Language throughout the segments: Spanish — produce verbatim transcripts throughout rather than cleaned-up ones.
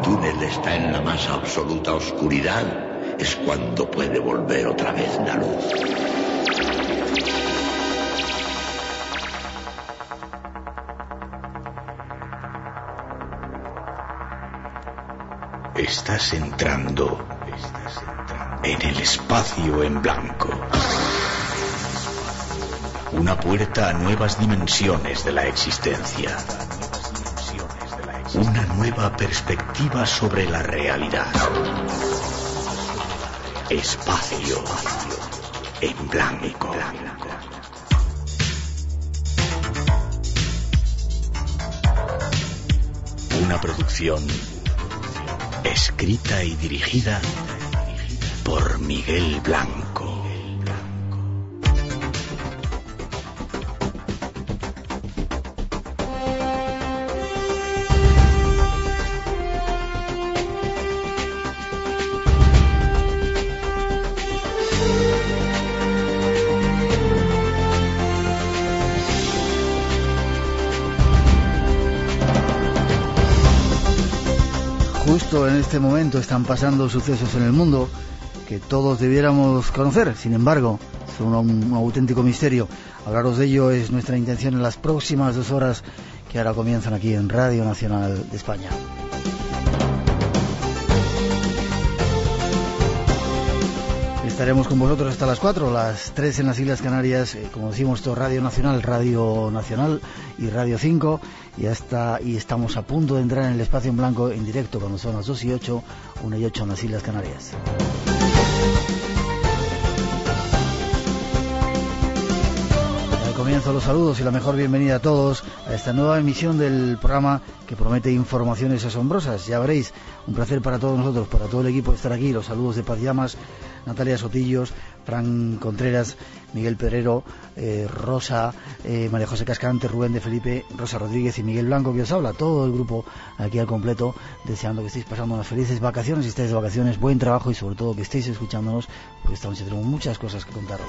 túnel está en la más absoluta oscuridad, es cuando puede volver otra vez la luz. Estás entrando en el espacio en blanco. Una puerta a nuevas dimensiones de la existencia. Una nueva perspectiva sobre la realidad. Espacio en blanco. Una producción escrita y dirigida por Miguel Blanco. Justo en este momento están pasando sucesos en el mundo que todos debiéramos conocer. Sin embargo, son un, un auténtico misterio. Hablaros de ello es nuestra intención en las próximas dos horas que ahora comienzan aquí en Radio Nacional de España. Estaremos con vosotros hasta las cuatro, las tres en las Islas Canarias, eh, como decimos, todo Radio Nacional, Radio Nacional y Radio cinco, y hasta y estamos a punto de entrar en el espacio en blanco en directo cuando son las dos y ocho, una y ocho en las Islas Canarias. Al comienzo los saludos y la mejor bienvenida a todos a esta nueva emisión del programa que promete informaciones asombrosas. Ya veréis, un placer para todos nosotros, para todo el equipo estar aquí. Los saludos de Paz Llamas, Natalia Sotillos, Fran Contreras, Miguel Pedrero, eh, Rosa, eh, María José Cascante, Rubén de Felipe, Rosa Rodríguez y Miguel Blanco, que os habla, todo el grupo aquí al completo, deseando que estéis pasando unas felices vacaciones, si estáis de vacaciones, buen trabajo y sobre todo que estéis escuchándonos, porque esta noche tenemos muchas cosas que contaros.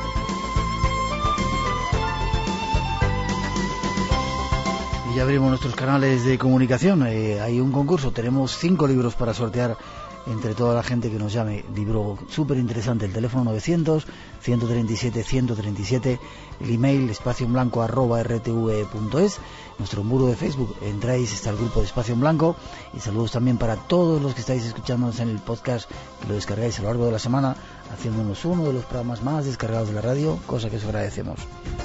Y ya abrimos nuestros canales de comunicación, eh, hay un concurso, tenemos cinco libros para sortear entre toda la gente que nos llame. Libro súper interesante, el teléfono novecientos, ciento treinta y siete, ciento treinta y siete, el email espacio en blanco arroba r t v punto es, nuestro muro de Facebook, entráis, está el grupo de Espacio en Blanco, y saludos también para todos los que estáis escuchándonos en el podcast, que lo descargáis a lo largo de la semana, haciéndonos uno de los programas más descargados de la radio, cosa que os agradecemos.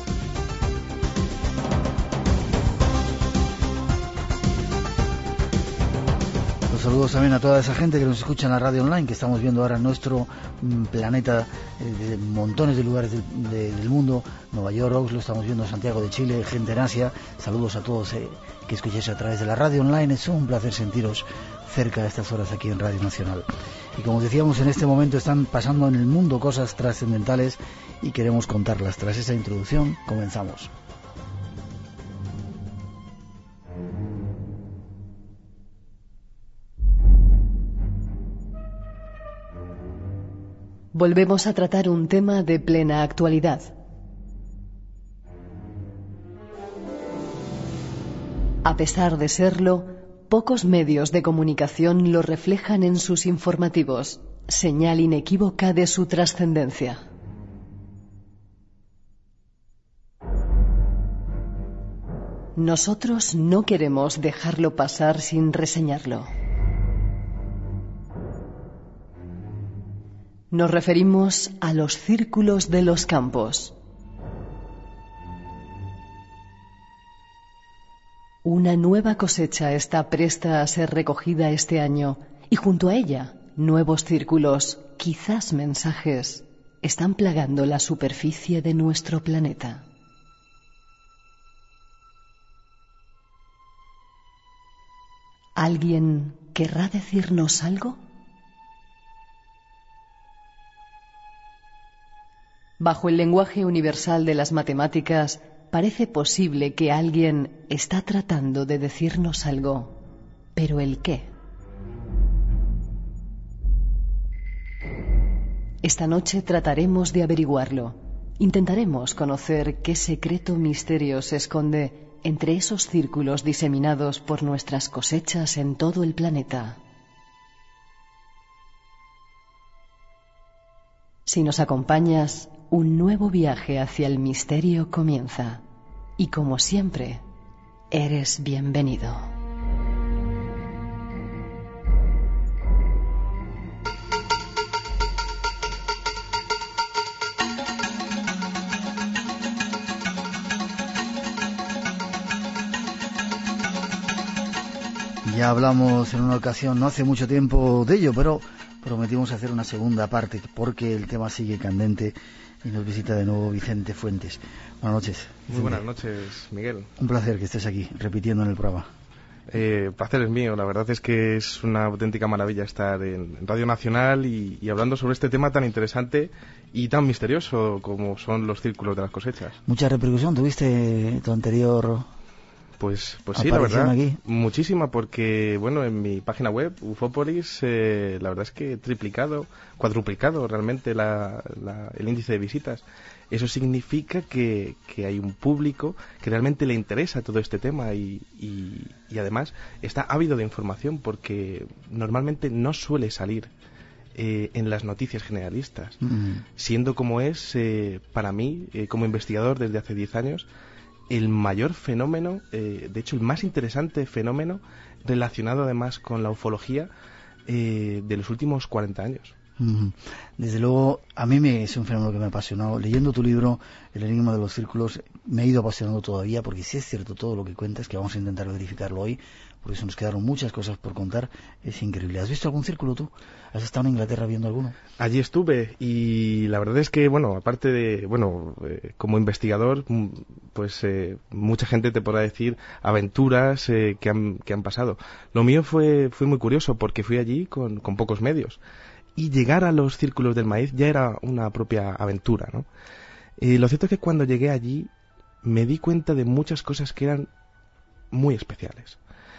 Saludos también a toda esa gente que nos escucha en la radio online, que estamos viendo ahora en nuestro mm, planeta, eh, de montones de lugares de, de, del mundo, Nueva York, Oslo, estamos viendo Santiago de Chile, gente en Asia. Saludos a todos eh, que escuchéis a través de la radio online. Es un placer sentiros cerca de estas horas aquí en Radio Nacional. Y como decíamos, en este momento están pasando en el mundo cosas trascendentales y queremos contarlas. Tras esa introducción, comenzamos. Volvemos a tratar un tema de plena actualidad. A pesar de serlo, pocos medios de comunicación lo reflejan en sus informativos, señal inequívoca de su trascendencia. Nosotros no queremos dejarlo pasar sin reseñarlo. Nos referimos a los círculos de los campos. Una nueva cosecha está presta a ser recogida este año y junto a ella, nuevos círculos, quizás mensajes, están plagando la superficie de nuestro planeta. ¿Alguien querrá decirnos algo? Bajo el lenguaje universal de las matemáticas, parece posible que alguien está tratando de decirnos algo, pero ¿el qué? Esta noche trataremos de averiguarlo. Intentaremos conocer qué secreto misterio se esconde entre esos círculos diseminados por nuestras cosechas en todo el planeta. Si nos acompañas, un nuevo viaje hacia el misterio comienza. Y como siempre, eres bienvenido. Ya hablamos en una ocasión, no hace mucho tiempo de ello, pero prometimos hacer una segunda parte porque el tema sigue candente y nos visita de nuevo Vicente Fuentes. Buenas noches. Vicente. Muy buenas noches, Miguel. Un placer que estés aquí, repitiendo en el programa. Eh, placer es mío, la verdad es que es una auténtica maravilla estar en Radio Nacional y, y hablando sobre este tema tan interesante y tan misterioso como son los círculos de las cosechas. ¿Mucha repercusión tuviste tu anterior...? Pues, pues sí, la verdad, aquí? muchísima, porque, bueno, en mi página web, Ufópolis, eh, la verdad es que he triplicado, cuadruplicado realmente la, la, el índice de visitas. Eso significa que, que hay un público que realmente le interesa todo este tema y, y, y además está ávido de información, porque normalmente no suele salir eh, en las noticias generalistas, mm. siendo como es, eh, para mí, eh, como investigador desde hace diez años, el mayor fenómeno, eh, de hecho el más interesante fenómeno relacionado además con la ufología eh, de los últimos cuarenta años. Desde luego, a mí me, es un fenómeno que me ha apasionado. Leyendo tu libro, El enigma de los círculos, me he ido apasionando todavía, porque sí es cierto todo lo que cuentas, que vamos a intentar verificarlo hoy, porque se nos quedaron muchas cosas por contar. Es increíble. ¿Has visto algún círculo tú? ¿Has estado en Inglaterra viendo alguno? Allí estuve y la verdad es que, bueno, aparte de, bueno, eh, como investigador, pues eh, mucha gente te podrá decir aventuras eh, que, han, que han pasado. Lo mío fue, fue muy curioso porque fui allí con, con pocos medios. Y llegar a los círculos del maíz ya era una propia aventura, ¿no? Eh, lo cierto es que cuando llegué allí me di cuenta de muchas cosas que eran muy especiales.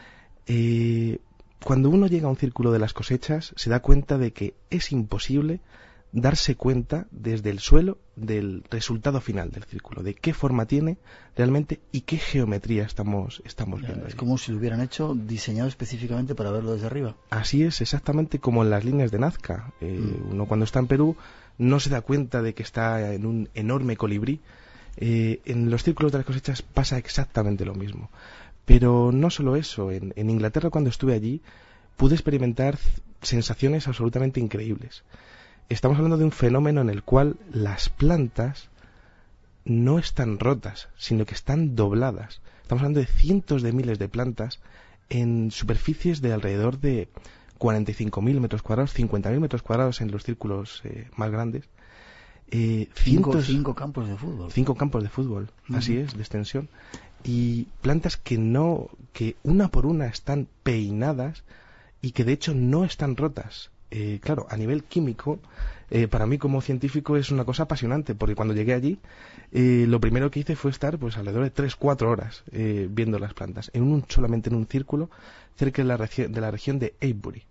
Eh, cuando uno llega a un círculo de las cosechas se da cuenta de que es imposible darse cuenta desde el suelo del resultado final del círculo, de qué forma tiene realmente y qué geometría estamos, estamos viendo. Es como si lo hubieran hecho diseñado específicamente para verlo desde arriba. Así es, exactamente como en las líneas de Nazca. Eh, mm. Uno cuando está en Perú no se da cuenta de que está en un enorme colibrí. Eh, en los círculos de las cosechas pasa exactamente lo mismo. Pero no solo eso, en, en Inglaterra cuando estuve allí pude experimentar sensaciones absolutamente increíbles. Estamos hablando de un fenómeno en el cual las plantas no están rotas, sino que están dobladas. Estamos hablando de cientos de miles de plantas en superficies de alrededor de cuarenta y cinco mil metros cuadrados, cincuenta mil metros cuadrados en los círculos eh, más grandes. Eh, cinco, cientos, cinco campos de fútbol. Cinco campos de fútbol, uh-huh. Así es, de extensión. Y plantas que no, que una por una están peinadas y que de hecho no están rotas. Eh, claro, a nivel químico, eh, para mí como científico es una cosa apasionante, porque cuando llegué allí, eh, lo primero que hice fue estar pues alrededor de tres cuatro horas eh, viendo las plantas, en un, solamente en un círculo, cerca de la, regi- de la región de Avebury.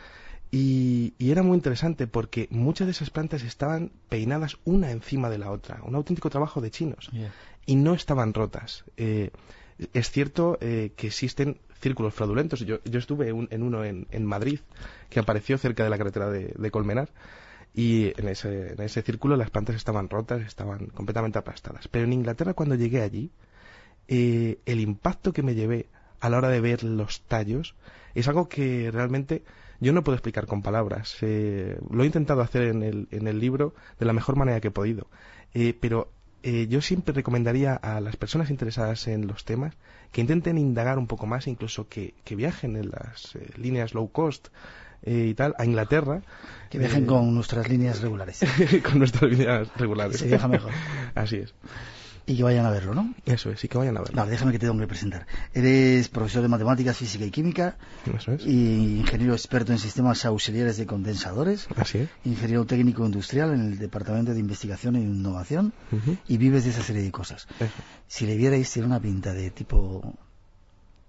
Y, y era muy interesante porque muchas de esas plantas estaban peinadas una encima de la otra, un auténtico trabajo de chinos, yeah. Y no estaban rotas. Eh, es cierto eh, que existen círculos fraudulentos. Yo, yo estuve un, en uno en, en Madrid, que apareció cerca de la carretera de, de Colmenar, y en ese, en ese círculo las plantas estaban rotas, estaban completamente aplastadas. Pero en Inglaterra, cuando llegué allí, eh, el impacto que me llevé a la hora de ver los tallos es algo que realmente yo no puedo explicar con palabras. Eh, lo he intentado hacer en el, en el libro de la mejor manera que he podido, eh, pero Eh, yo siempre recomendaría a las personas interesadas en los temas que intenten indagar un poco más, incluso que, que viajen en las eh, líneas low cost eh, y tal, a Inglaterra. Que viajen eh, con nuestras líneas regulares. Con nuestras líneas regulares. Se viaja mejor. Así es. Y que vayan a verlo, ¿no? Eso es, y que vayan a verlo. No, déjame que te tengo que presentar. Eres profesor de matemáticas, física y química. Eso es. Y ingeniero experto en sistemas auxiliares de condensadores. Así es. Ingeniero técnico industrial en el Departamento de Investigación e Innovación. Uh-huh. Y vives de esa serie de cosas. Eso. Si le vierais, tiene una pinta de tipo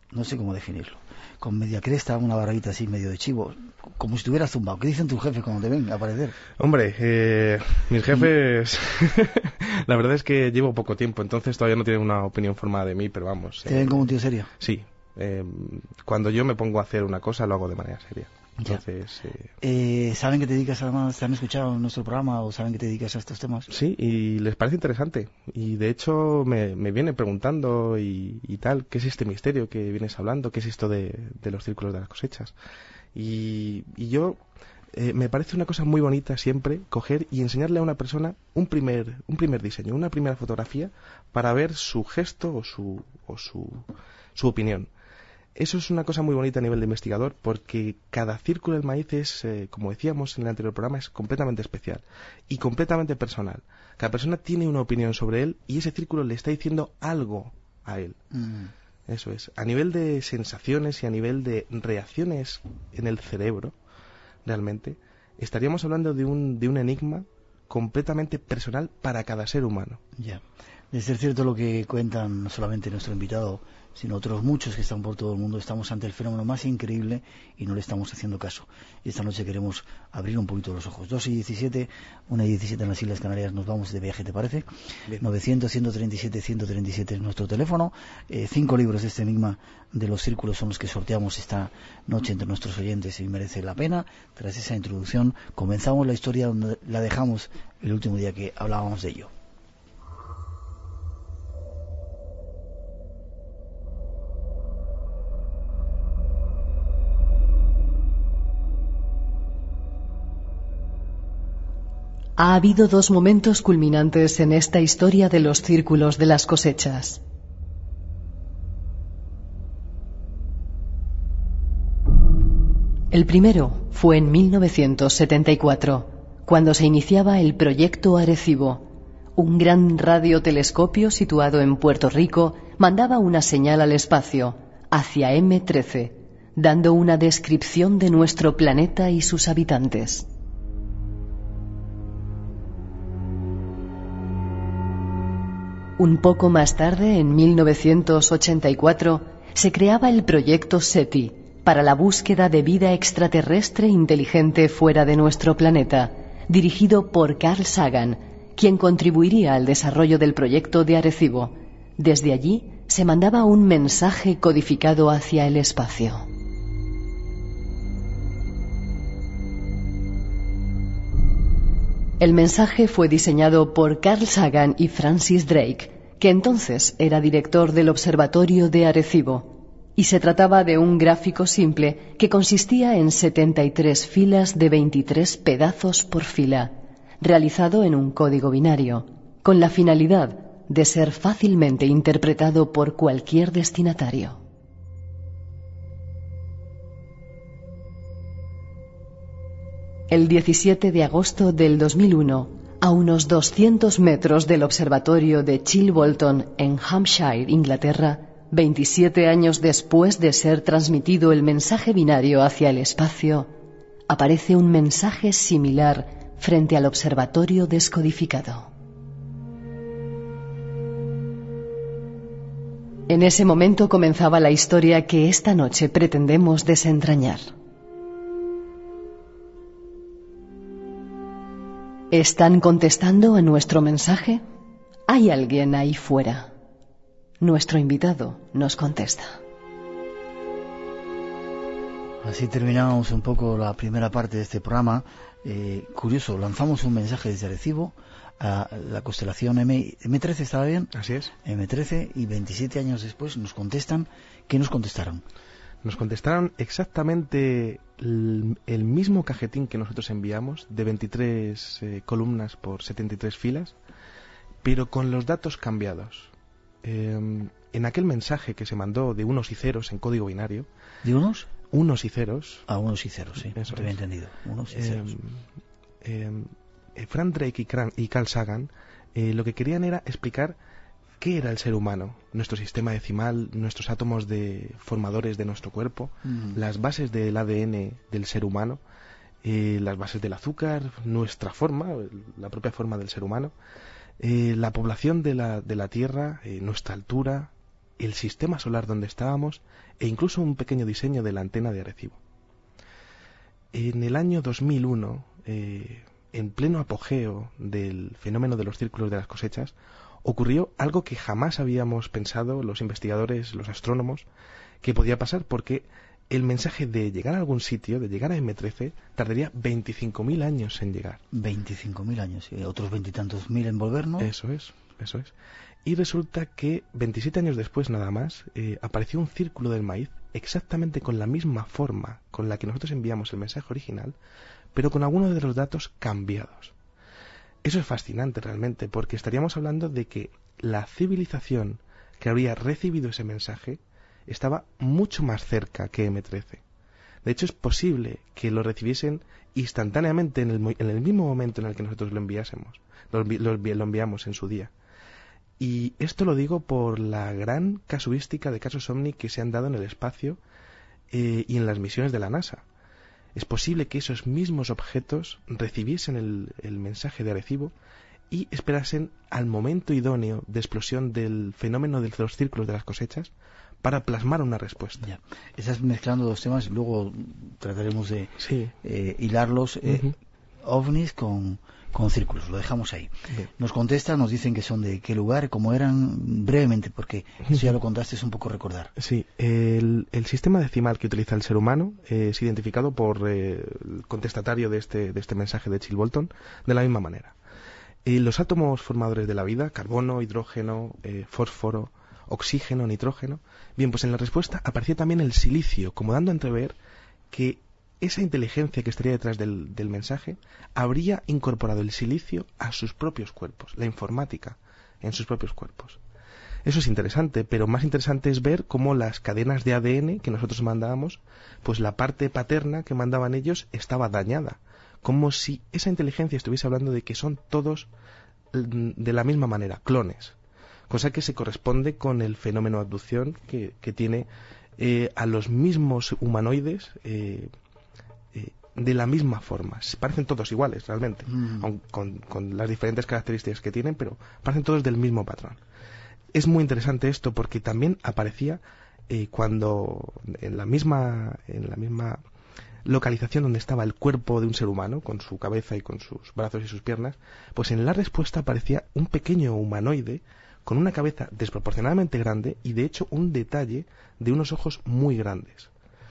no sé cómo definirlo, con media cresta, una barbita así medio de chivo, como si estuvieras zumbado. ¿Qué dicen tus jefes cuando te ven aparecer? Hombre, eh, mis jefes, la verdad es que llevo poco tiempo, entonces todavía no tienen una opinión formada de mí, pero vamos. ¿Te eh, ven como un tío serio? Sí, eh, cuando yo me pongo a hacer una cosa lo hago de manera seria. Entonces, eh... Eh, ¿saben que te dedicas además, te han escuchado en nuestro programa o saben que te dedicas a estos temas? Sí, y les parece interesante. Y de hecho me, me vienen preguntando y, y tal, ¿qué es este misterio que vienes hablando? ¿Qué es esto de, de los círculos de las cosechas? Y, y yo, eh, me parece una cosa muy bonita siempre coger y enseñarle a una persona un primer, un primer diseño, una primera fotografía para ver su gesto o su, o su, su opinión. Eso es una cosa muy bonita a nivel de investigador porque cada círculo del maíz es, eh, como decíamos en el anterior programa, es completamente especial y completamente personal. Cada persona tiene una opinión sobre él y ese círculo le está diciendo algo a él. Mm. Eso es. A nivel de sensaciones y a nivel de reacciones en el cerebro, realmente, estaríamos hablando de un, de un enigma completamente personal para cada ser humano. Ya. Yeah. De ser cierto lo que cuentan no solamente nuestro invitado, sino otros muchos que están por todo el mundo, estamos ante el fenómeno más increíble y no le estamos haciendo caso. Y esta noche queremos abrir un poquito los ojos. dos y diecisiete, una y diecisiete en las Islas Canarias, nos vamos de viaje, ¿te parece? Bien. novecientos, ciento treinta y siete, ciento treinta y siete es nuestro teléfono. Eh, cinco libros de este enigma de los círculos son los que sorteamos esta noche entre nuestros oyentes y merece la pena. Tras esa introducción, comenzamos la historia donde la dejamos el último día que hablábamos de ello. Ha habido dos momentos culminantes en esta historia de los círculos de las cosechas. El primero fue en mil novecientos setenta y cuatro, cuando se iniciaba el proyecto Arecibo. Un gran radiotelescopio situado en Puerto Rico mandaba una señal al espacio, hacia eme trece, dando una descripción de nuestro planeta y sus habitantes. Un poco más tarde, en mil novecientos ochenta y cuatro, se creaba el proyecto SETI para la búsqueda de vida extraterrestre inteligente fuera de nuestro planeta, dirigido por Carl Sagan, quien contribuiría al desarrollo del proyecto de Arecibo. Desde allí se mandaba un mensaje codificado hacia el espacio. El mensaje fue diseñado por Carl Sagan y Francis Drake, que entonces era director del Observatorio de Arecibo, y se trataba de un gráfico simple que consistía en setenta y tres filas de veintitrés pedazos por fila, realizado en un código binario, con la finalidad de ser fácilmente interpretado por cualquier destinatario. El diecisiete de agosto del dos mil uno, a unos doscientos metros del observatorio de Chilbolton en Hampshire, Inglaterra, veintisiete años después de ser transmitido el mensaje binario hacia el espacio, aparece un mensaje similar frente al observatorio descodificado. En ese momento comenzaba la historia que esta noche pretendemos desentrañar. ¿Están contestando a nuestro mensaje? Hay alguien ahí fuera. Nuestro invitado nos contesta. Así terminamos un poco la primera parte de este programa. Eh, curioso, lanzamos un mensaje desde Arecibo a la constelación eme trece, ¿estaba bien? Así es. eme trece, y veintisiete años después nos contestan. ¿Qué nos contestaron? Nos contestaron exactamente el, el mismo cajetín que nosotros enviamos, de veintitrés eh, columnas por setenta y tres filas, pero con los datos cambiados. Eh, en aquel mensaje que se mandó de unos y ceros en código binario... ¿De unos? Unos y ceros. Ah, unos y ceros, sí. Eso te había entendido. Unos y ceros. Eh, eh, Frank Drake y, Cran y Carl Sagan eh, lo que querían era explicar qué era el ser humano, nuestro sistema decimal, nuestros átomos de formadores de nuestro cuerpo, mm. las bases del A D N del ser humano, eh, las bases del azúcar, nuestra forma, la propia forma del ser humano, eh, la población de la, de la Tierra, eh, nuestra altura, el sistema solar donde estábamos e incluso un pequeño diseño de la antena de Arecibo. En el año dos mil uno, eh, en pleno apogeo del fenómeno de los círculos de las cosechas, ocurrió algo que jamás habíamos pensado los investigadores, los astrónomos, que podía pasar, porque el mensaje de llegar a algún sitio, de llegar a eme trece, tardaría veinticinco mil años en llegar. veinticinco mil años, y otros veintitantos mil en volvernos. Eso es, eso es. Y resulta que veintisiete años después nada más, eh, apareció un círculo del maíz exactamente con la misma forma con la que nosotros enviamos el mensaje original, pero con algunos de los datos cambiados. Eso es fascinante realmente, porque estaríamos hablando de que la civilización que habría recibido ese mensaje estaba mucho más cerca que eme trece. De hecho, es posible que lo recibiesen instantáneamente en el, en el mismo momento en el que nosotros lo enviásemos, lo, lo, lo enviamos en su día. Y esto lo digo por la gran casuística de casos OVNI que se han dado en el espacio eh, y en las misiones de la NASA. Es posible que esos mismos objetos recibiesen el, el mensaje de Arecibo y esperasen al momento idóneo de explosión del fenómeno de los círculos de las cosechas para plasmar una respuesta. Ya. Estás mezclando dos temas y luego trataremos de sí. eh, hilarlos. Eh, uh-huh. OVNIs con, con círculos, lo dejamos ahí. Bien. Nos contestan, nos dicen que son de qué lugar, cómo eran, brevemente, porque eso ya lo contaste, es un poco recordar. Sí, el, el sistema decimal que utiliza el ser humano eh, es identificado por eh, el contestatario de este, de este mensaje de Chill-Bolton de la misma manera. Eh, los átomos formadores de la vida, carbono, hidrógeno, eh, fósforo, oxígeno, nitrógeno. Bien, pues en la respuesta aparecía también el silicio, como dando a entrever que esa inteligencia que estaría detrás del, del mensaje habría incorporado el silicio a sus propios cuerpos, la informática en sus propios cuerpos. Eso es interesante, pero más interesante es ver cómo las cadenas de A D N que nosotros mandábamos, pues la parte paterna que mandaban ellos estaba dañada, como si esa inteligencia estuviese hablando de que son todos de la misma manera, clones. Cosa que se corresponde con el fenómeno de abducción que, que tiene eh, a los mismos humanoides eh, eh, de la misma forma. Parecen todos iguales realmente, mm. con, con las diferentes características que tienen, pero parecen todos del mismo patrón. Es muy interesante esto porque también aparecía eh, cuando en la misma en la misma localización donde estaba el cuerpo de un ser humano, con su cabeza y con sus brazos y sus piernas, pues en la respuesta aparecía un pequeño humanoide con una cabeza desproporcionadamente grande y de hecho un detalle de unos ojos muy grandes.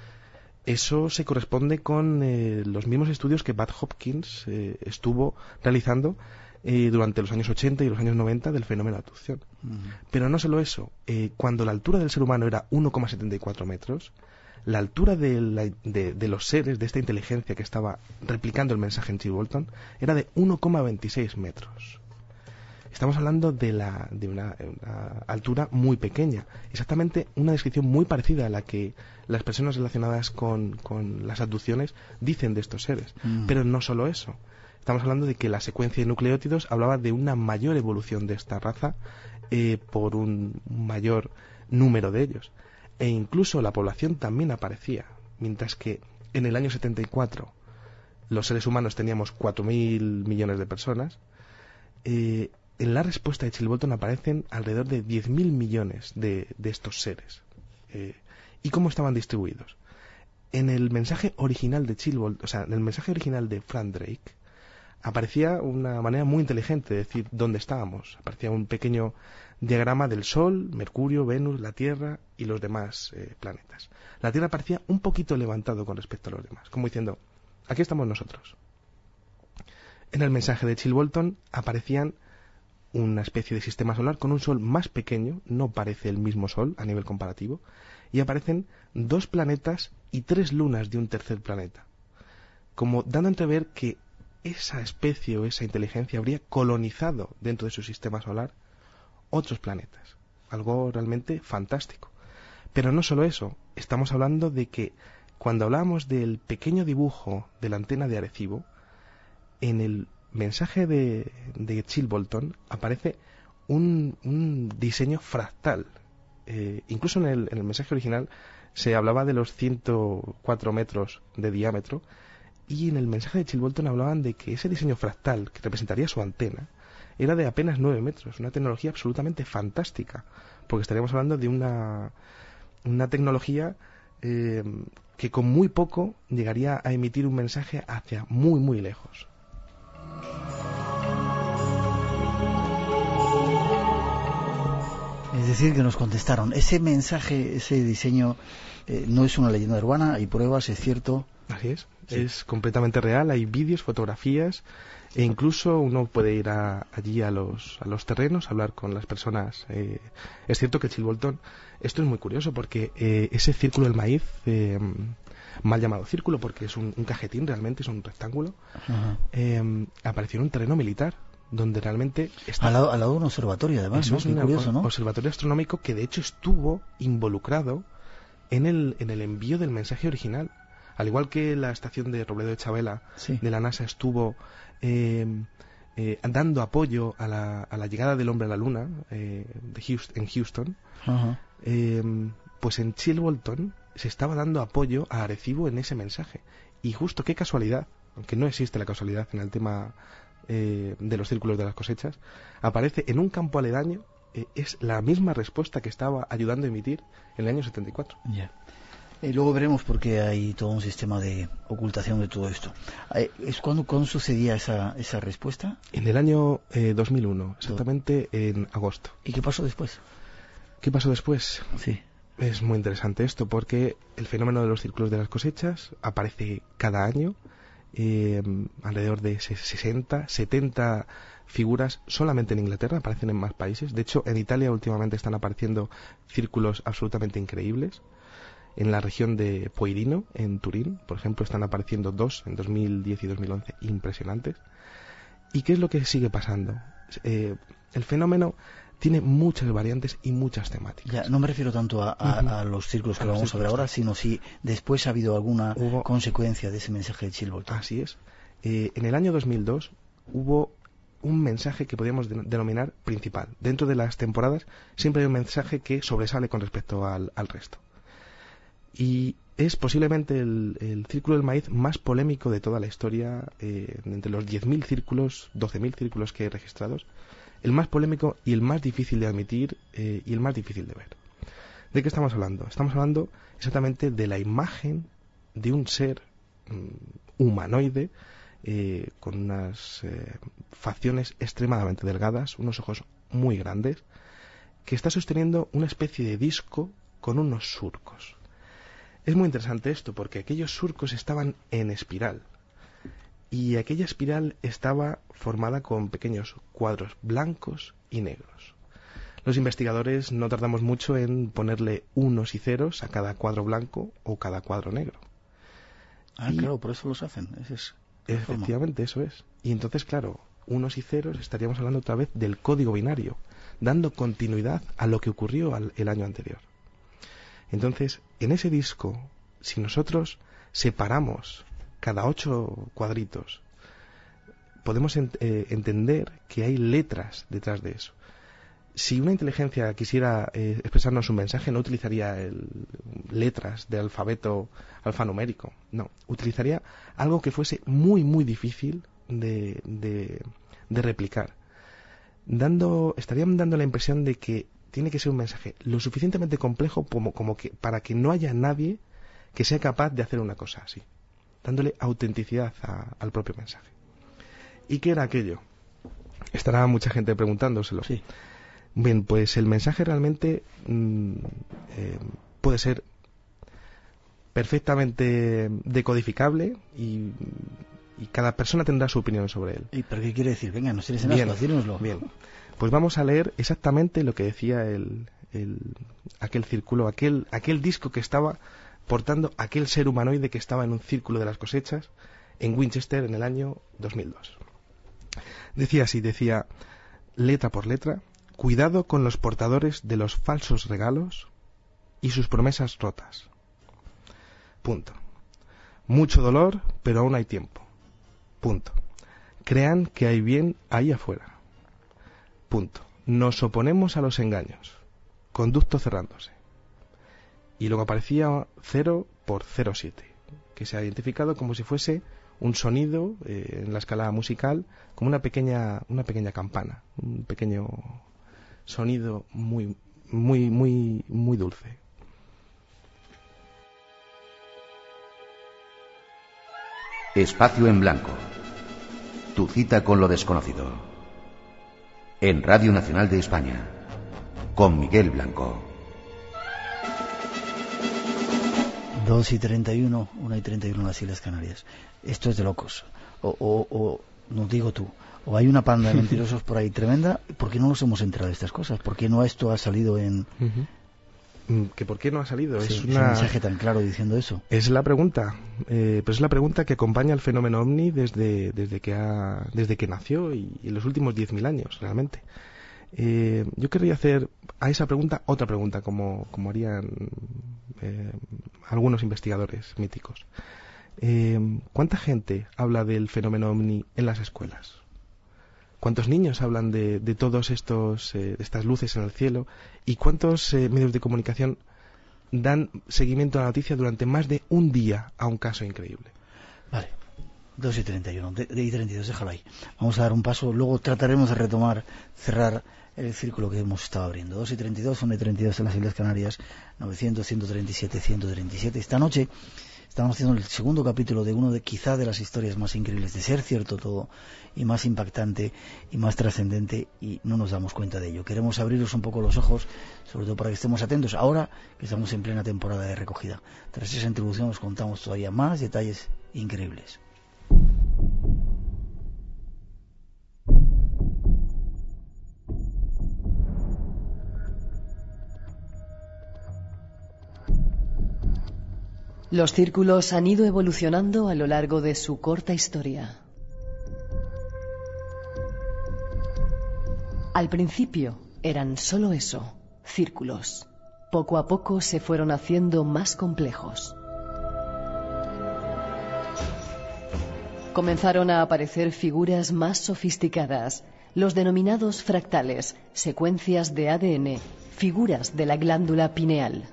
Eso se corresponde con eh, los mismos estudios que Bud Hopkins eh, estuvo realizando eh, durante los años ochenta y los años noventa del fenómeno de abducción. Uh-huh. Pero no solo eso, eh, cuando la altura del ser humano era uno coma setenta y cuatro metros, la altura de, la, de, de los seres, de esta inteligencia que estaba replicando el mensaje en Chill-Bolton, era de uno coma veintiséis metros. Estamos hablando de, la, de una, una altura muy pequeña, exactamente una descripción muy parecida a la que las personas relacionadas con, con las abducciones dicen de estos seres. Mm. Pero no solo eso, estamos hablando de que la secuencia de nucleótidos hablaba de una mayor evolución de esta raza eh, por un mayor número de ellos. E incluso la población también aparecía, mientras que en el año setenta y cuatro los seres humanos teníamos cuatro mil millones de personas, eh, en la respuesta de Chill-Bolton aparecen alrededor de diez mil millones de, de estos seres. Eh, ¿Y cómo estaban distribuidos? En el mensaje original de Chill-Bolton, o sea, en el mensaje original de Frank Drake, aparecía una manera muy inteligente de decir dónde estábamos. Aparecía un pequeño diagrama del Sol, Mercurio, Venus, la Tierra y los demás eh, planetas. La Tierra parecía un poquito levantado con respecto a los demás, como diciendo, aquí estamos nosotros. En el mensaje de Chill-Bolton aparecían una especie de sistema solar con un Sol más pequeño, no parece el mismo Sol a nivel comparativo, y aparecen dos planetas y tres lunas de un tercer planeta, como dando a entrever que esa especie o esa inteligencia habría colonizado dentro de su sistema solar otros planetas, algo realmente fantástico. Pero no solo eso, estamos hablando de que cuando hablamos del pequeño dibujo de la antena de Arecibo, en el mensaje de, de Chill-Bolton aparece un, un diseño fractal. Eh, incluso en el, en el mensaje original se hablaba de los ciento cuatro metros de diámetro, y en el mensaje de Chill-Bolton hablaban de que ese diseño fractal que representaría su antena era de apenas nueve metros, una tecnología absolutamente fantástica, porque estaríamos hablando de una, una tecnología eh, que con muy poco llegaría a emitir un mensaje hacia muy, muy lejos. Es decir, que nos contestaron, ese mensaje, ese diseño eh, no es una leyenda urbana, hay pruebas, es cierto. Así es, sí. Es completamente real, hay vídeos, fotografías, e incluso uno puede ir a, allí a los, a los terrenos, hablar con las personas. Eh, es cierto que Chilbolton, esto es muy curioso, porque eh, ese círculo del maíz, eh, mal llamado círculo, porque es un, un cajetín realmente, es un rectángulo, eh, apareció en un terreno militar, donde realmente está... Al lado, al lado de un observatorio, además, Eso ¿no? es Qué un curioso, ¿no? observatorio astronómico que de hecho estuvo involucrado en el, en el envío del mensaje original. Al igual que la estación de Robledo de Chabela sí. de la NASA estuvo eh, eh, dando apoyo a la, a la llegada del hombre a la Luna eh, de Houston, en Houston, uh-huh. eh, pues en Chilbolton se estaba dando apoyo a Arecibo en ese mensaje. Y justo qué casualidad, aunque no existe la casualidad en el tema eh, de los círculos de las cosechas, aparece en un campo aledaño, eh, es la misma respuesta que estaba ayudando a emitir en el año setenta y cuatro. Ya. Yeah. Eh, luego veremos por qué hay todo un sistema de ocultación de todo esto. Eh, ¿Es cuando, cuando sucedía esa, esa respuesta? En el año eh, dos mil uno, exactamente en agosto. ¿Y qué pasó después? ¿Qué pasó después? Sí. Es muy interesante esto porque el fenómeno de los círculos de las cosechas aparece cada año, eh, alrededor de sesenta, setenta figuras solamente en Inglaterra, aparecen en más países. De hecho, en Italia últimamente están apareciendo círculos absolutamente increíbles. En la región de Poirino, en Turín, por ejemplo, están apareciendo dos en dos mil diez y dos mil once, impresionantes. ¿Y qué es lo que sigue pasando? Eh, el fenómeno tiene muchas variantes y muchas temáticas. Ya, no me refiero tanto a, a, uh-huh. a los círculos que a vamos a ver ahora, sino si después ha habido alguna hubo... consecuencia de ese mensaje de Chilbolton. Así es. Eh, en el año dos mil dos hubo un mensaje que podríamos de- denominar principal. Dentro de las temporadas siempre hay un mensaje que sobresale con respecto al, al resto. Y es posiblemente el, el círculo del maíz más polémico de toda la historia, eh, entre los diez mil círculos, doce mil círculos que hay registrados, el más polémico y el más difícil de admitir eh, y el más difícil de ver. ¿De qué estamos hablando? Estamos hablando exactamente de la imagen de un ser um, humanoide eh, con unas eh, facciones extremadamente delgadas, unos ojos muy grandes, que está sosteniendo una especie de disco con unos surcos. Es muy interesante esto porque aquellos surcos estaban en espiral y aquella espiral estaba formada con pequeños cuadros blancos y negros. Los investigadores no tardamos mucho en ponerle unos y ceros a cada cuadro blanco o cada cuadro negro. Ah, y claro, por eso los hacen. Ese es efectivamente, eso es. Y entonces, claro, unos y ceros estaríamos hablando otra vez del código binario, dando continuidad a lo que ocurrió al, el año anterior. Entonces, en ese disco, si nosotros separamos cada ocho cuadritos, podemos ent- eh, entender que hay letras detrás de eso. Si una inteligencia quisiera eh, expresarnos un mensaje, no utilizaría el, letras de alfabeto alfanumérico, no, utilizaría algo que fuese muy, muy difícil de, de, de replicar. Dando, estarían dando la impresión de que tiene que ser un mensaje lo suficientemente complejo como, como que para que no haya nadie que sea capaz de hacer una cosa así, dándole autenticidad a, al propio mensaje. ¿Y qué era aquello? Estará mucha gente preguntándoselo. Sí. Bien, pues el mensaje realmente mmm, eh, puede ser perfectamente decodificable y, y cada persona tendrá su opinión sobre él. ¿Y pero qué quiere decir? Venga, nos tienes en asco, dínoslo. Bien. Pues vamos a leer exactamente lo que decía el, el, aquel círculo, aquel, aquel disco que estaba portando aquel ser humanoide que estaba en un círculo de las cosechas en Winchester en el año dos mil dos. Decía así, decía, letra por letra, cuidado con los portadores de los falsos regalos y sus promesas rotas. Punto. Mucho dolor, pero aún hay tiempo. Punto. Crean que hay bien ahí afuera. Punto. Nos oponemos a los engaños. Conducto cerrándose. Y luego aparecía cero por cero siete, que se ha identificado como si fuese un sonido eh, en la escala musical como una pequeña, una pequeña campana, un pequeño sonido muy, muy, muy, muy dulce. Espacio en Blanco. Tu cita con lo desconocido. En Radio Nacional de España. Con Miguel Blanco. dos y treinta y uno, una y treinta y uno en las Islas Canarias. Esto es de locos. O, o, o no digo tú, o hay una panda de mentirosos por ahí tremenda. ¿Por qué no nos hemos enterado de estas cosas? ¿Por qué no esto ha salido en...? Uh-huh. ¿Que por qué no ha salido? Sí, es un una... mensaje tan claro diciendo eso. Es la pregunta, eh, pues es la pregunta que acompaña al fenómeno ovni desde, desde, que, ha, desde que nació y en los últimos diez mil años, realmente. Eh, yo querría hacer a esa pregunta otra pregunta, como, como harían eh, algunos investigadores míticos. Eh, ¿Cuánta gente habla del fenómeno ovni en las escuelas? ¿Cuántos niños hablan de, de todos estos, eh, de estas luces en el cielo? ¿Y cuántos eh, medios de comunicación dan seguimiento a la noticia durante más de un día a un caso increíble? Vale, dos y treinta y uno, de, de y treinta y dos, déjalo ahí. Vamos a dar un paso, luego trataremos de retomar, cerrar el círculo que hemos estado abriendo. dos y treinta y dos, una y treinta y dos en las Islas Canarias, novecientos, ciento treinta y siete, ciento treinta y siete. Esta noche estamos haciendo el segundo capítulo de uno de quizá de las historias más increíbles, de ser cierto todo, y más impactante y más trascendente, y no nos damos cuenta de ello. Queremos abriros un poco los ojos, sobre todo para que estemos atentos, ahora que estamos en plena temporada de recogida. Tras esa introducción os contamos todavía más detalles increíbles. Los círculos han ido evolucionando a lo largo de su corta historia. Al principio eran solo eso, círculos. Poco a poco se fueron haciendo más complejos. Comenzaron a aparecer figuras más sofisticadas, los denominados fractales, secuencias de A D N, figuras de la glándula pineal.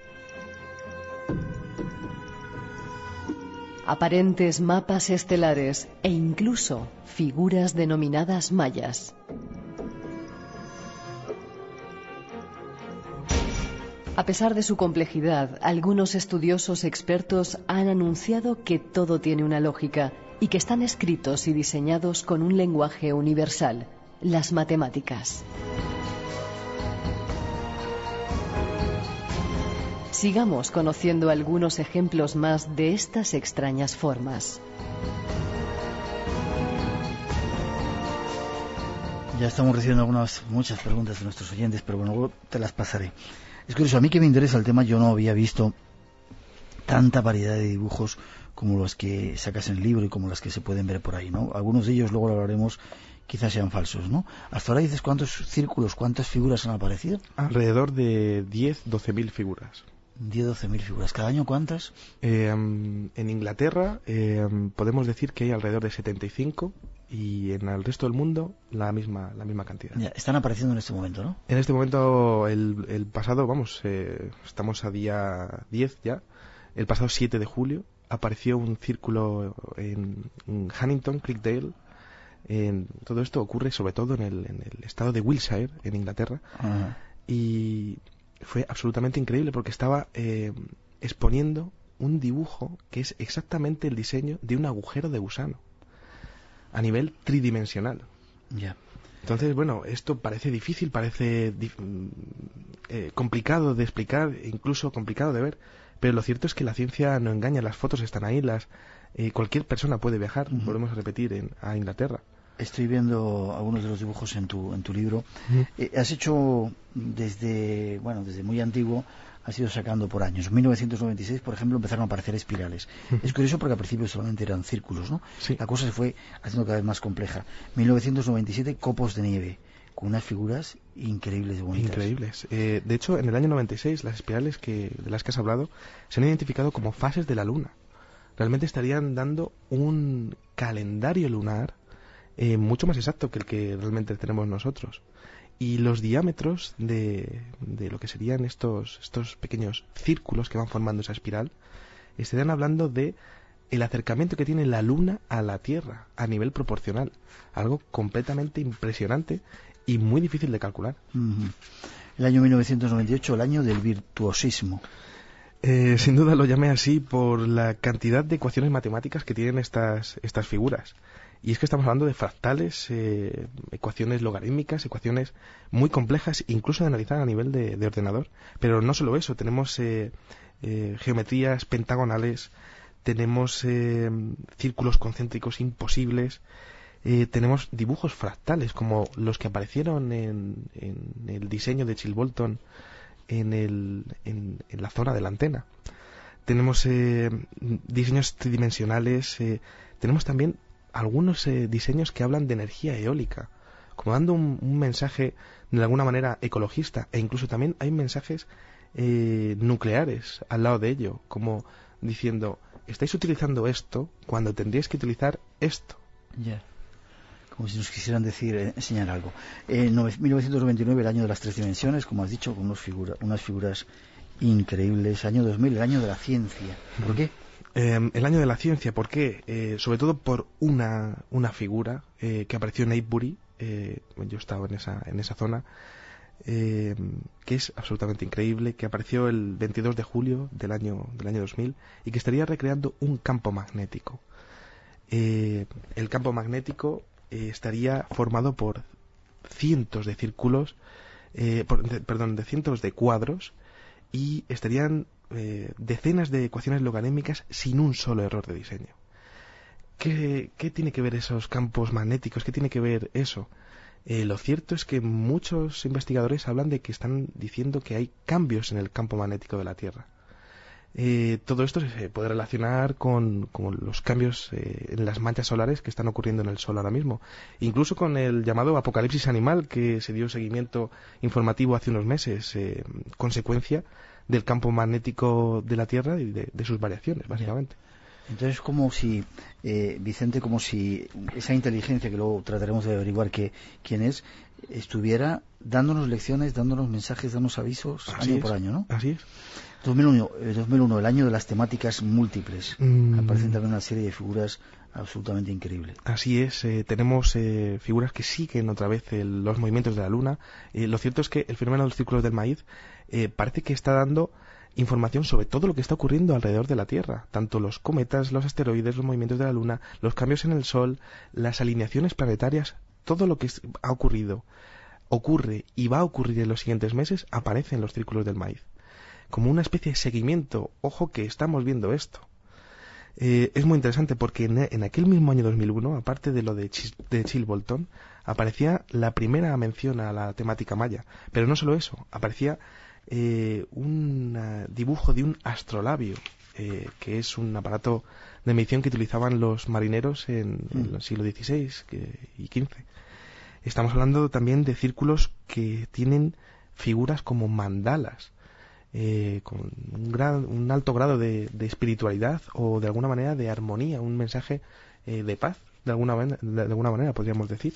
Aparentes mapas estelares e incluso figuras denominadas mayas. A pesar de su complejidad, algunos estudiosos expertos han anunciado que todo tiene una lógica y que están escritos y diseñados con un lenguaje universal, las matemáticas. Sigamos conociendo algunos ejemplos más de estas extrañas formas. Ya estamos recibiendo algunas, muchas preguntas de nuestros oyentes, pero bueno, luego te las pasaré. Es curioso, a mí que me interesa el tema, yo no había visto tanta variedad de dibujos como los que sacas en el libro y como las que se pueden ver por ahí, ¿no? Algunos de ellos, luego lo hablaremos, quizás sean falsos, ¿no? Hasta ahora dices cuántos círculos, cuántas figuras han aparecido. Alrededor de diez, doce mil figuras. diez, doce mil figuras. ¿Cada año cuántas? Eh, en Inglaterra eh, podemos decir que hay alrededor de setenta y cinco y en el resto del mundo la misma la misma cantidad. Ya, están apareciendo en este momento, ¿no? En este momento, el, el pasado, vamos, eh, estamos a día diez ya, el pasado siete de julio apareció un círculo en, en Huntington, Creekdale. En, todo esto ocurre sobre todo en el, en el estado de Wiltshire, en Inglaterra. Ajá. Y fue absolutamente increíble porque estaba eh, exponiendo un dibujo que es exactamente el diseño de un agujero de gusano a nivel tridimensional. Ya. Yeah. Entonces, bueno, esto parece difícil, parece eh, complicado de explicar, incluso complicado de ver, pero lo cierto es que la ciencia no engaña, las fotos están ahí, las eh, cualquier persona puede viajar, uh-huh. volvemos a repetir, en, a Inglaterra. Estoy viendo algunos de los dibujos en tu en tu libro. Uh-huh. Eh, has hecho desde, bueno, desde muy antiguo, has ido sacando por años. En mil novecientos noventa y seis, por ejemplo, empezaron a aparecer espirales. Uh-huh. Es curioso porque al principio solamente eran círculos, ¿no? Sí. La cosa se fue haciendo cada vez más compleja. mil novecientos noventa y siete, copos de nieve, con unas figuras increíbles y bonitas. Increíbles. Eh, de hecho, en el año noventa y seis, las espirales que, de las que has hablado se han identificado como fases de la Luna. Realmente estarían dando un calendario lunar eh, mucho más exacto que el que realmente tenemos nosotros. Y los diámetros de, de lo que serían estos, estos pequeños círculos que van formando esa espiral estarían hablando de el acercamiento que tiene la Luna a la Tierra a nivel proporcional. Algo completamente impresionante y muy difícil de calcular. Uh-huh. El año mil novecientos noventa y ocho, el año del virtuosismo. Eh, sin duda lo llamé así por la cantidad de ecuaciones matemáticas que tienen estas, estas figuras. Y es que estamos hablando de fractales, eh, ecuaciones logarítmicas, ecuaciones muy complejas, incluso de analizar a nivel de, de ordenador. Pero no solo eso, tenemos eh, eh, geometrías pentagonales, tenemos eh, círculos concéntricos imposibles, eh, tenemos dibujos fractales como los que aparecieron en, en el diseño de Chilbolton en, el, en, en la zona de la antena. Tenemos eh, diseños tridimensionales, eh, tenemos también algunos eh, diseños que hablan de energía eólica, como dando un, un mensaje de alguna manera ecologista, e incluso también hay mensajes eh, nucleares al lado de ello, como diciendo, estáis utilizando esto cuando tendríais que utilizar esto. Ya. Yeah. Como si nos quisieran decir, eh, enseñar algo. En mil novecientos noventa y nueve, el año de las tres dimensiones, como has dicho, con unos figura, unas figuras increíbles. Año dos mil, el año de la ciencia. ¿Por qué? Eh, el año de la ciencia, ¿por qué? Eh, sobre todo por una, una figura eh, que apareció en Avebury, eh, yo estaba en esa, en esa zona, eh, que es absolutamente increíble, que apareció el veintidós de julio del año, del año dos mil y que estaría recreando un campo magnético. Eh, el campo magnético eh, estaría formado por cientos de círculos, eh, por, de, perdón, de cientos de cuadros, y estarían eh, decenas de ecuaciones logarítmicas sin un solo error de diseño. ¿Qué, qué tiene que ver esos campos magnéticos? ¿Qué tiene que ver eso? Eh, lo cierto es que muchos investigadores hablan de que están diciendo que hay cambios en el campo magnético de la Tierra. Eh, todo esto se puede relacionar con, con los cambios eh, en las manchas solares que están ocurriendo en el Sol ahora mismo. Incluso con el llamado apocalipsis animal que se dio seguimiento informativo hace unos meses, eh, consecuencia del campo magnético de la Tierra y de, de sus variaciones, básicamente. Entonces, como si, eh, Vicente, como si esa inteligencia, que luego trataremos de averiguar que, quién es, estuviera dándonos lecciones, dándonos mensajes, dándonos avisos Así año es, por año, ¿no? Así es. dos mil uno, eh, dos mil uno, el año de las temáticas múltiples. Mm. Aparecen también una serie de figuras absolutamente increíbles. Así es, eh, tenemos eh, figuras que siguen otra vez el, los movimientos de la Luna. Eh, lo cierto es que el fenómeno de los círculos del maíz eh, parece que está dando información sobre todo lo que está ocurriendo alrededor de la Tierra, tanto los cometas, los asteroides, los movimientos de la Luna, los cambios en el Sol, las alineaciones planetarias, todo lo que ha ocurrido, ocurre y va a ocurrir en los siguientes meses aparece en los círculos del maíz, como una especie de seguimiento. Ojo que estamos viendo esto. Eh, es muy interesante porque en, en aquel mismo año dos mil uno, aparte de lo de, Ch de Chilbolton, aparecía la primera mención a la temática maya, pero no solo eso, aparecía Eh, un uh, dibujo de un astrolabio, eh, que es un aparato de medición que utilizaban los marineros en, mm. en el siglo dieciséis que, y quince. Estamos hablando también de círculos que tienen figuras como mandalas, eh, con un, gran, un alto grado de, de espiritualidad o de alguna manera de armonía, un mensaje eh, de paz, de alguna, de, de alguna manera podríamos decir.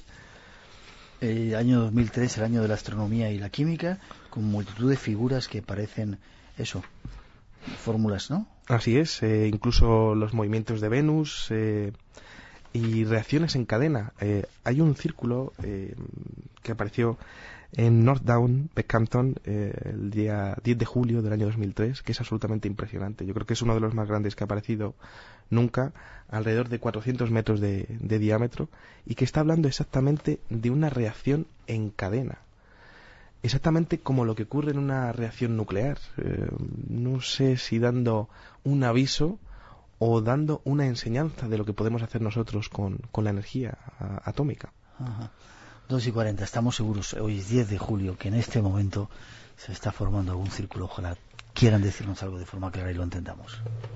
El año dos mil tres, el año de la astronomía y la química, con multitud de figuras que parecen, eso, fórmulas, ¿no? Así es, eh, incluso los movimientos de Venus eh, y reacciones en cadena. Eh, hay un círculo eh, que apareció en North Down, Beckhampton, eh, el día diez de julio del año dos mil tres, que es absolutamente impresionante. Yo creo que es uno de los más grandes que ha aparecido nunca, alrededor de cuatrocientos metros de, de diámetro, y que está hablando exactamente de una reacción en cadena. Exactamente como lo que ocurre en una reacción nuclear. Eh, no sé si dando un aviso o dando una enseñanza de lo que podemos hacer nosotros con, con la energía a, atómica. Ajá. dos y cuarenta, estamos seguros, hoy es diez de julio, que en este momento se está formando algún círculo. Ojalá quieran decirnos algo de forma clara y lo entendamos.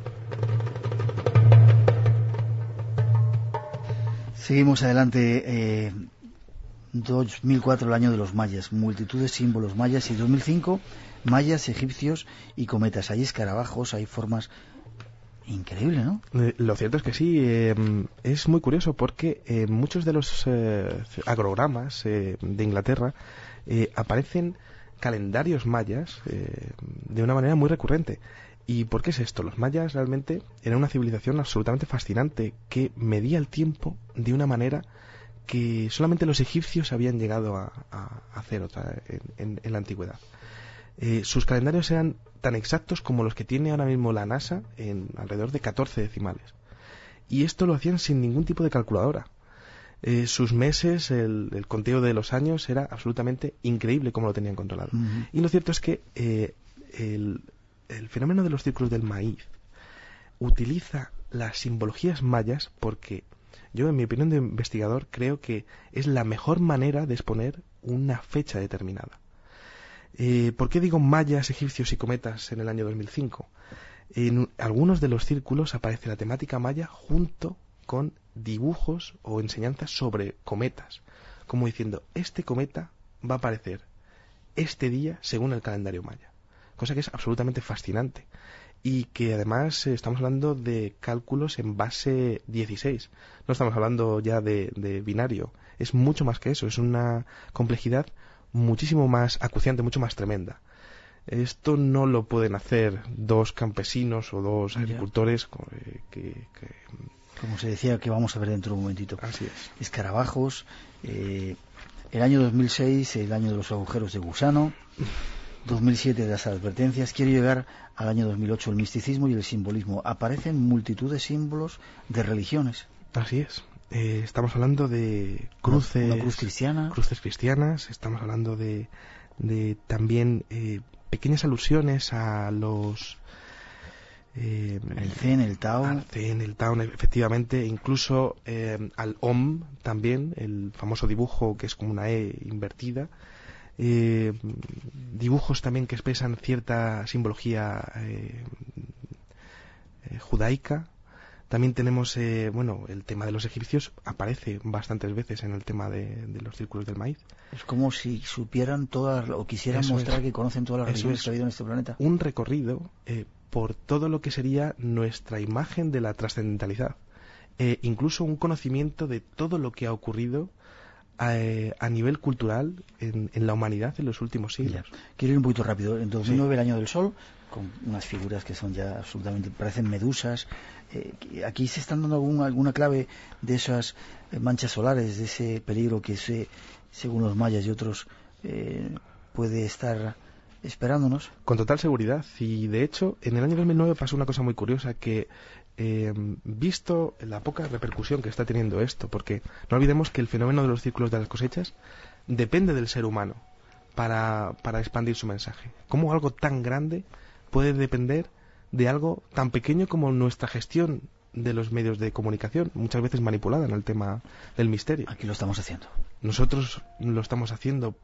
Seguimos adelante. eh, dos mil cuatro, el año de los mayas, multitud de símbolos mayas, y dos mil cinco, mayas, egipcios y cometas. Hay escarabajos, hay formas... Increíble, ¿no? Eh, lo cierto es que sí, eh, es muy curioso porque eh, muchos de los eh, agrogramas eh, de Inglaterra eh, aparecen calendarios mayas eh, de una manera muy recurrente. ¿Y por qué es esto? Los mayas realmente eran una civilización absolutamente fascinante que medía el tiempo de una manera que solamente los egipcios habían llegado a, a hacer otra en, en, en la antigüedad. Eh, sus calendarios eran tan exactos como los que tiene ahora mismo la NASA, en alrededor de catorce decimales. Y esto lo hacían sin ningún tipo de calculadora. Eh, sus meses, el, el conteo de los años era absolutamente increíble como lo tenían controlado. Uh-huh. Y lo cierto es que eh, el, el fenómeno de los círculos del maíz utiliza las simbologías mayas porque yo, en mi opinión de investigador, creo que es la mejor manera de exponer una fecha determinada. Eh, ¿Por qué digo mayas, egipcios y cometas en el año dos mil cinco? En algunos de los círculos aparece la temática maya junto con dibujos o enseñanzas sobre cometas, como diciendo, este cometa va a aparecer este día según el calendario maya, cosa que es absolutamente fascinante y que además eh, estamos hablando de cálculos en base dieciséis, no estamos hablando ya de, de binario, es mucho más que eso, es una complejidad muchísimo más acuciante, mucho más tremenda. Esto no lo pueden hacer dos campesinos o dos agricultores que, que, que... Como se decía, que vamos a ver dentro de un momentito. Así es. Escarabajos, eh, el año dos mil seis, el año de los agujeros de gusano, dos mil siete de las advertencias, quiero llegar al año dos mil ocho, el misticismo y el simbolismo. Aparecen multitud de símbolos de religiones. Así es. Eh, estamos hablando de cruces, una cruz cristiana. cruces cristianas, estamos hablando de, de también eh, pequeñas alusiones a los... Eh, el Zen, el Tao. Al Zen, el Tao, efectivamente, incluso eh, al Om también, el famoso dibujo que es como una E invertida. Eh, dibujos también que expresan cierta simbología eh, eh, judaica. También tenemos, eh, bueno, el tema de los egipcios aparece bastantes veces en el tema de, de los círculos del maíz. Es como si supieran todas, o quisieran Eso mostrar es. que conocen todas las religiones que ha habido en este planeta. Un recorrido eh, por todo lo que sería nuestra imagen de la trascendentalidad. Eh, incluso un conocimiento de todo lo que ha ocurrido a, eh, a nivel cultural en, en la humanidad en los últimos siglos. Ya. Quiero ir un poquito rápido. En dos mil nueve, sí. El año del sol, con unas figuras que son ya absolutamente, parecen medusas. Eh, aquí se están dando algún, alguna clave de esas eh, manchas solares, de ese peligro que se, según los mayas y otros eh, puede estar esperándonos. Con total seguridad. Y de hecho, en el año dos mil nueve pasó una cosa muy curiosa que eh, visto la poca repercusión que está teniendo esto, porque no olvidemos que el fenómeno de los círculos de las cosechas depende del ser humano para, para expandir su mensaje. ¿Cómo algo tan grande puede depender de algo tan pequeño como nuestra gestión de los medios de comunicación, muchas veces manipulada en el tema del misterio? Aquí lo estamos haciendo. Nosotros lo estamos haciendo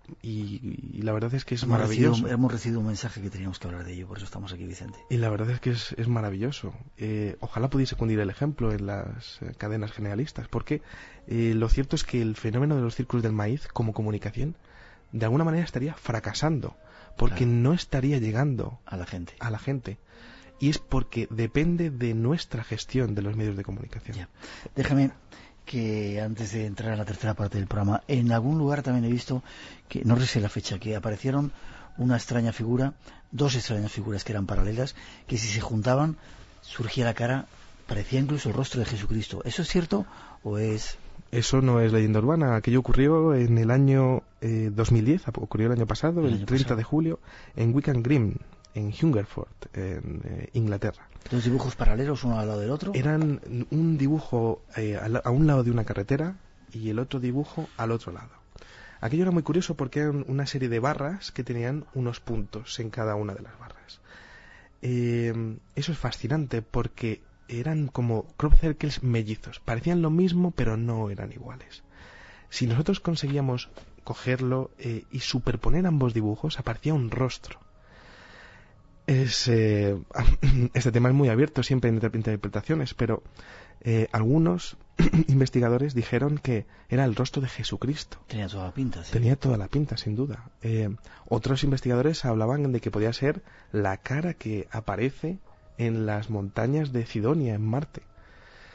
y, y la verdad es que es hemos maravilloso. Recibido, hemos recibido un mensaje que teníamos que hablar de ello, por eso estamos aquí, Vicente. Y la verdad es que es, es maravilloso. Eh, ojalá pudiese cundir el ejemplo en las eh, cadenas generalistas, porque eh, lo cierto es que el fenómeno de los círculos del maíz como comunicación de alguna manera estaría fracasando, porque claro. no estaría llegando a la gente. A la gente. Y es porque depende de nuestra gestión de los medios de comunicación. Ya. Déjame que antes de entrar a la tercera parte del programa, en algún lugar también he visto que, no sé la fecha, que aparecieron una extraña figura, dos extrañas figuras que eran paralelas, que si se juntaban surgía la cara, parecía incluso el rostro de Jesucristo. ¿Eso es cierto o es...? Eso no es leyenda urbana. Aquello ocurrió en el año eh, dos mil diez, ocurrió el año pasado, el, el año treinta pasado. de julio, en Wickham Green, en Hungerford, en eh, Inglaterra. ¿Dos dibujos paralelos uno al lado del otro? Eran un dibujo eh, a un lado de una carretera y el otro dibujo al otro lado. Aquello era muy curioso porque eran una serie de barras que tenían unos puntos en cada una de las barras. Eh, eso es fascinante porque eran como crop circles mellizos. Parecían lo mismo pero no eran iguales. Si nosotros conseguíamos cogerlo eh, y superponer ambos dibujos, aparecía un rostro. Es, eh, este tema es muy abierto siempre en interpretaciones, pero eh, algunos investigadores dijeron que era el rostro de Jesucristo. Tenía toda la pinta, sí. Tenía toda la pinta, sin duda. Eh, otros investigadores hablaban de que podía ser la cara que aparece en las montañas de Sidonia, en Marte.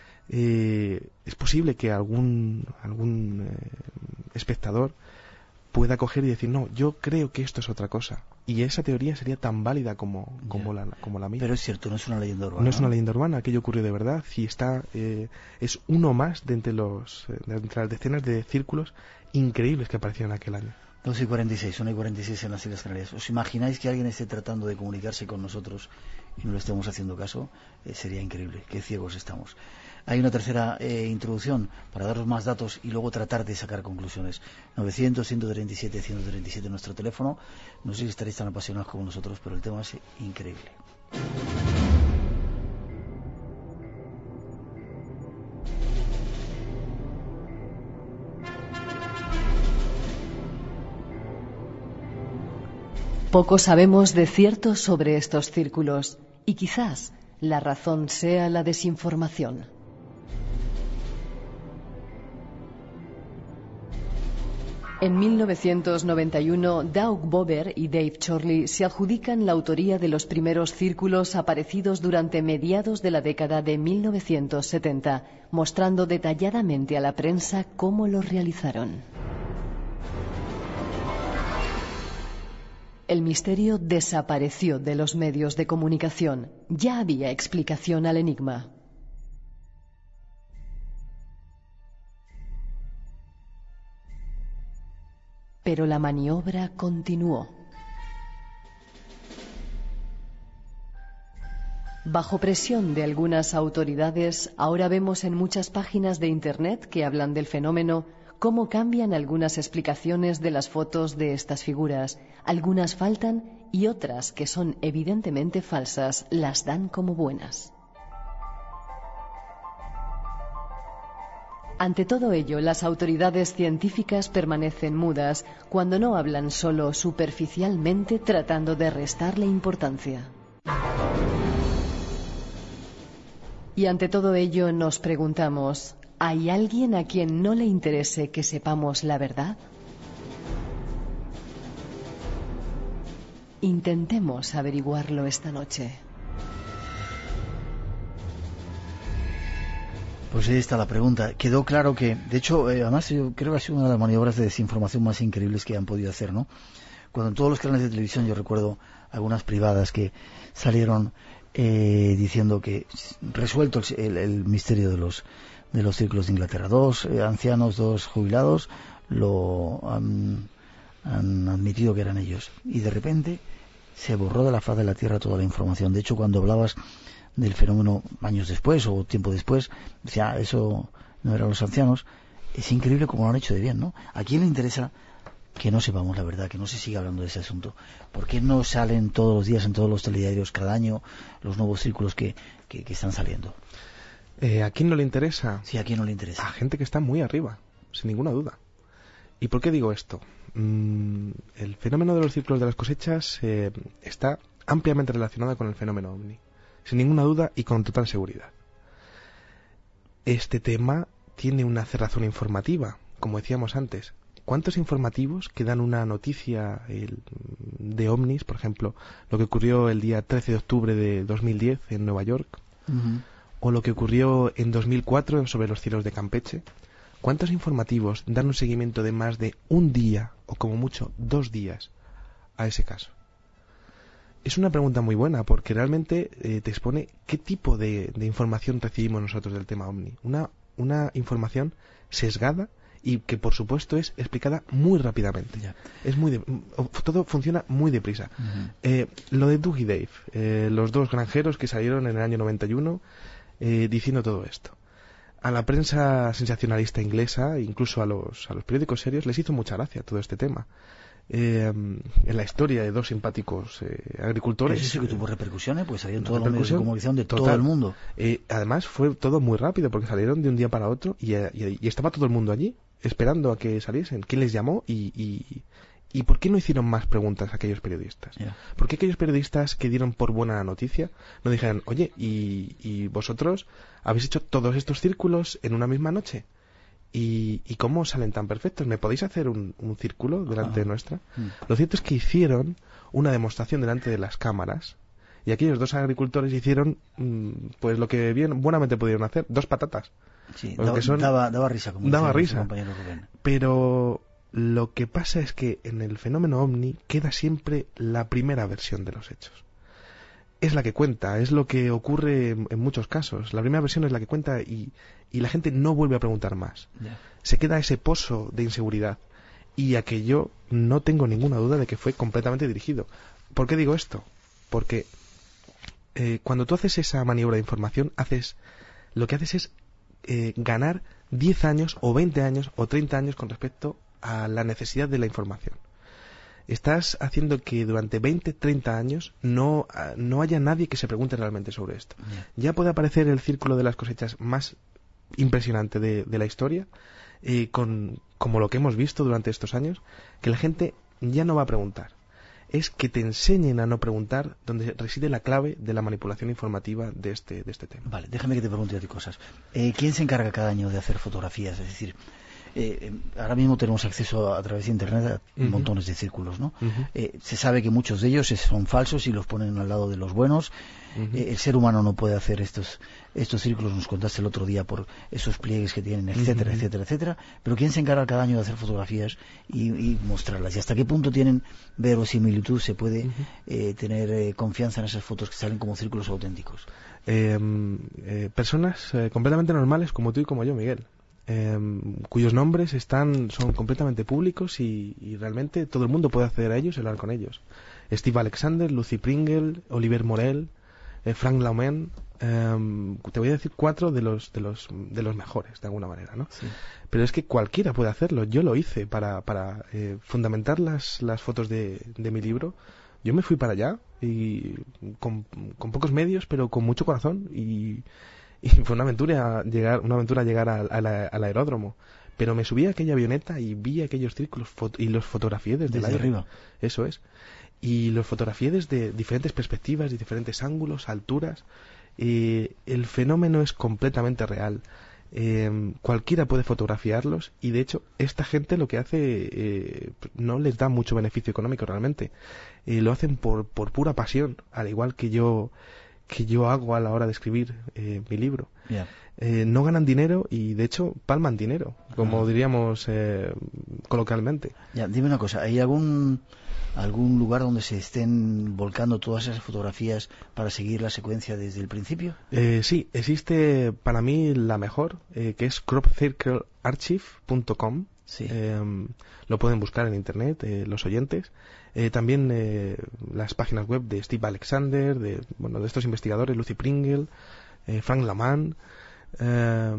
Eh, es posible que algún, algún eh, espectador pueda coger y decir, no, yo creo que esto es otra cosa. Y esa teoría sería tan válida como, como, la, como la mía. Pero es cierto, no es una leyenda urbana. No es una leyenda urbana, aquello ocurrió de verdad y está eh, es uno más de entre, los, de entre las decenas de círculos increíbles que aparecieron aquel año. doce y cuarenta y seis, una y cuarenta y seis en las Islas Canarias. ¿Os imagináis que alguien esté tratando de comunicarse con nosotros y no le estemos haciendo caso? Eh, sería increíble, qué ciegos estamos. Hay una tercera eh, introducción para daros más datos y luego tratar de sacar conclusiones. novecientos, ciento treinta y siete, ciento treinta y siete nuestro teléfono. No sé si estaréis tan apasionados como nosotros, pero el tema es increíble. Poco sabemos de cierto sobre estos círculos y quizás la razón sea la desinformación. En mil novecientos noventa y uno, Doug Bober y Dave Chorley se adjudican la autoría de los primeros círculos aparecidos durante mediados de la década de mil novecientos setenta, mostrando detalladamente a la prensa cómo los realizaron. El misterio desapareció de los medios de comunicación. Ya había explicación al enigma. Pero la maniobra continuó. Bajo presión de algunas autoridades, ahora vemos en muchas páginas de Internet que hablan del fenómeno cómo cambian algunas explicaciones de las fotos de estas figuras. Algunas faltan y otras, que son evidentemente falsas, las dan como buenas. Ante todo ello, las autoridades científicas permanecen mudas, cuando no hablan solo superficialmente tratando de restarle importancia. Y ante todo ello nos preguntamos, ¿hay alguien a quien no le interese que sepamos la verdad? Intentemos averiguarlo esta noche. Pues ahí está la pregunta. Quedó claro que, de hecho, eh, además yo creo que ha sido una de las maniobras de desinformación más increíbles que han podido hacer, ¿no? Cuando en todos los canales de televisión, yo recuerdo algunas privadas que salieron eh, diciendo que resuelto el, el, el misterio de los de los círculos de Inglaterra. Dos eh, ancianos, dos jubilados, lo han, han admitido que eran ellos. Y de repente se borró de la faz de la Tierra toda la información. De hecho, cuando hablabas del fenómeno años después o tiempo después, decía, eso no eran los ancianos. Es increíble cómo lo han hecho de bien, ¿no? ¿A quién le interesa que no sepamos la verdad, que no se siga hablando de ese asunto? ¿Por qué no salen todos los días en todos los telediarios cada año los nuevos círculos que, que, que están saliendo? Eh, ¿A quién no le interesa? Sí, ¿a quién no le interesa? A gente que está muy arriba, sin ninguna duda. ¿Y por qué digo esto? Mm, el fenómeno de los círculos de las cosechas eh, está ampliamente relacionado con el fenómeno ovni, sin ninguna duda y con total seguridad. Este tema tiene una cerrazón informativa, como decíamos antes. ¿Cuántos informativos que dan una noticia el, de ovnis, por ejemplo, lo que ocurrió el día trece de octubre de dos mil diez en Nueva York, uh-huh. o lo que ocurrió en dos mil cuatro sobre los cielos de Campeche? ¿Cuántos informativos dan un seguimiento de más de un día, o como mucho dos días, a ese caso? Es una pregunta muy buena, porque realmente eh, te expone qué tipo de, de información recibimos nosotros del tema ovni. Una, una información sesgada y que, por supuesto, es explicada muy rápidamente. Yeah. Es muy de, todo funciona muy deprisa. Uh-huh. Eh, lo de Doug y Dave, eh, los dos granjeros que salieron en el año noventa y uno eh, diciendo todo esto. A la prensa sensacionalista inglesa, incluso a los, a los periódicos serios, les hizo mucha gracia todo este tema. Eh, en la historia de dos simpáticos eh, agricultores. ¿Es eso que tuvo repercusiones? Pues salieron todos los medios de comunicación de total, todo el mundo. Eh, además fue todo muy rápido porque salieron de un día para otro y, y, y estaba todo el mundo allí esperando a que saliesen. ¿Quién les llamó? Y, y, y ¿por qué no hicieron más preguntas a aquellos periodistas? Yeah. ¿Por qué aquellos periodistas que dieron por buena la noticia no dijeron, oye, ¿y, y vosotros habéis hecho todos estos círculos en una misma noche? ¿Y, y cómo salen tan perfectos? ¿Me podéis hacer un, un círculo delante ah. de nuestra? Mm. Lo cierto es que hicieron una demostración delante de las cámaras y aquellos dos agricultores hicieron mm, pues lo que bien buenamente pudieron hacer, dos patatas. Sí, daba, son, daba, daba risa. Como daba risa. Pero Lo que pasa es que en el fenómeno ovni queda siempre la primera versión de los hechos. Es la que cuenta, es lo que ocurre en, en muchos casos. La primera versión es la que cuenta y, y la gente no vuelve a preguntar más. Yeah. Se queda ese pozo de inseguridad. Y aquello no tengo ninguna duda de que fue completamente dirigido. ¿Por qué digo esto? Porque eh, cuando tú haces esa maniobra de información, haces lo que haces es eh, ganar diez años o veinte años o treinta años con respecto a la necesidad de la información. Estás haciendo que durante veinte, treinta años no, no haya nadie que se pregunte realmente sobre esto. Yeah. Ya puede aparecer el círculo de las cosechas más impresionante de, de la historia, eh, con, como lo que hemos visto durante estos años, que la gente ya no va a preguntar. Es que te enseñen a no preguntar, donde reside la clave de la manipulación informativa de este, de este tema. Vale, déjame que te pregunte a ti cosas. Eh, ¿Quién se encarga cada año de hacer fotografías? Es decir, Eh, ahora mismo tenemos acceso a, a través de internet a uh-huh. montones de círculos, ¿no? Uh-huh. Eh, se sabe que muchos de ellos son falsos y los ponen al lado de los buenos. Uh-huh. Eh, el ser humano no puede hacer estos estos círculos, nos contaste el otro día, por esos pliegues que tienen, etcétera, uh-huh. etcétera, etcétera. Pero ¿quién se encarga cada año de hacer fotografías y, y mostrarlas? ¿Y hasta qué punto tienen verosimilitud? ¿Se puede uh-huh. eh, tener eh, confianza en esas fotos que salen como círculos auténticos? Eh, eh, personas eh, completamente normales como tú y como yo, Miguel. Eh, cuyos nombres están son completamente públicos y, y realmente todo el mundo puede acceder a ellos y hablar con ellos. Steve Alexander, Lucy Pringle, Oliver Morel, eh, Frank Laumen, eh, te voy a decir cuatro de los de los de los mejores de alguna manera, ¿no? Sí. Pero es que cualquiera puede hacerlo. Yo lo hice para para eh, fundamentar las las fotos de, de mi libro. Yo me fui para allá y con, con pocos medios, pero con mucho corazón y Y fue una aventura llegar, una aventura llegar al, al, al aeródromo. Pero me subí a aquella avioneta y vi aquellos círculos foto, y los fotografié desde, desde arriba. Eso es. Y los fotografié desde diferentes perspectivas y diferentes ángulos, alturas. Eh, el fenómeno es completamente real. Eh, cualquiera puede fotografiarlos y de hecho esta gente lo que hace eh, no les da mucho beneficio económico realmente. Eh, lo hacen por, por pura pasión, al igual que yo que yo hago a la hora de escribir eh, mi libro. Yeah. Eh, no ganan dinero y de hecho palman dinero, como uh-huh. diríamos eh, coloquialmente. Ya, dime una cosa, ¿hay algún algún lugar donde se estén volcando todas esas fotografías para seguir la secuencia desde el principio? Eh, sí, existe para mí la mejor, eh, que es crop circle archive punto com. Sí. Eh, lo pueden buscar en internet eh, los oyentes. Eh, también eh, las páginas web de Steve Alexander, de bueno de estos investigadores, Lucy Pringle, eh, Frank Laumen. Eh,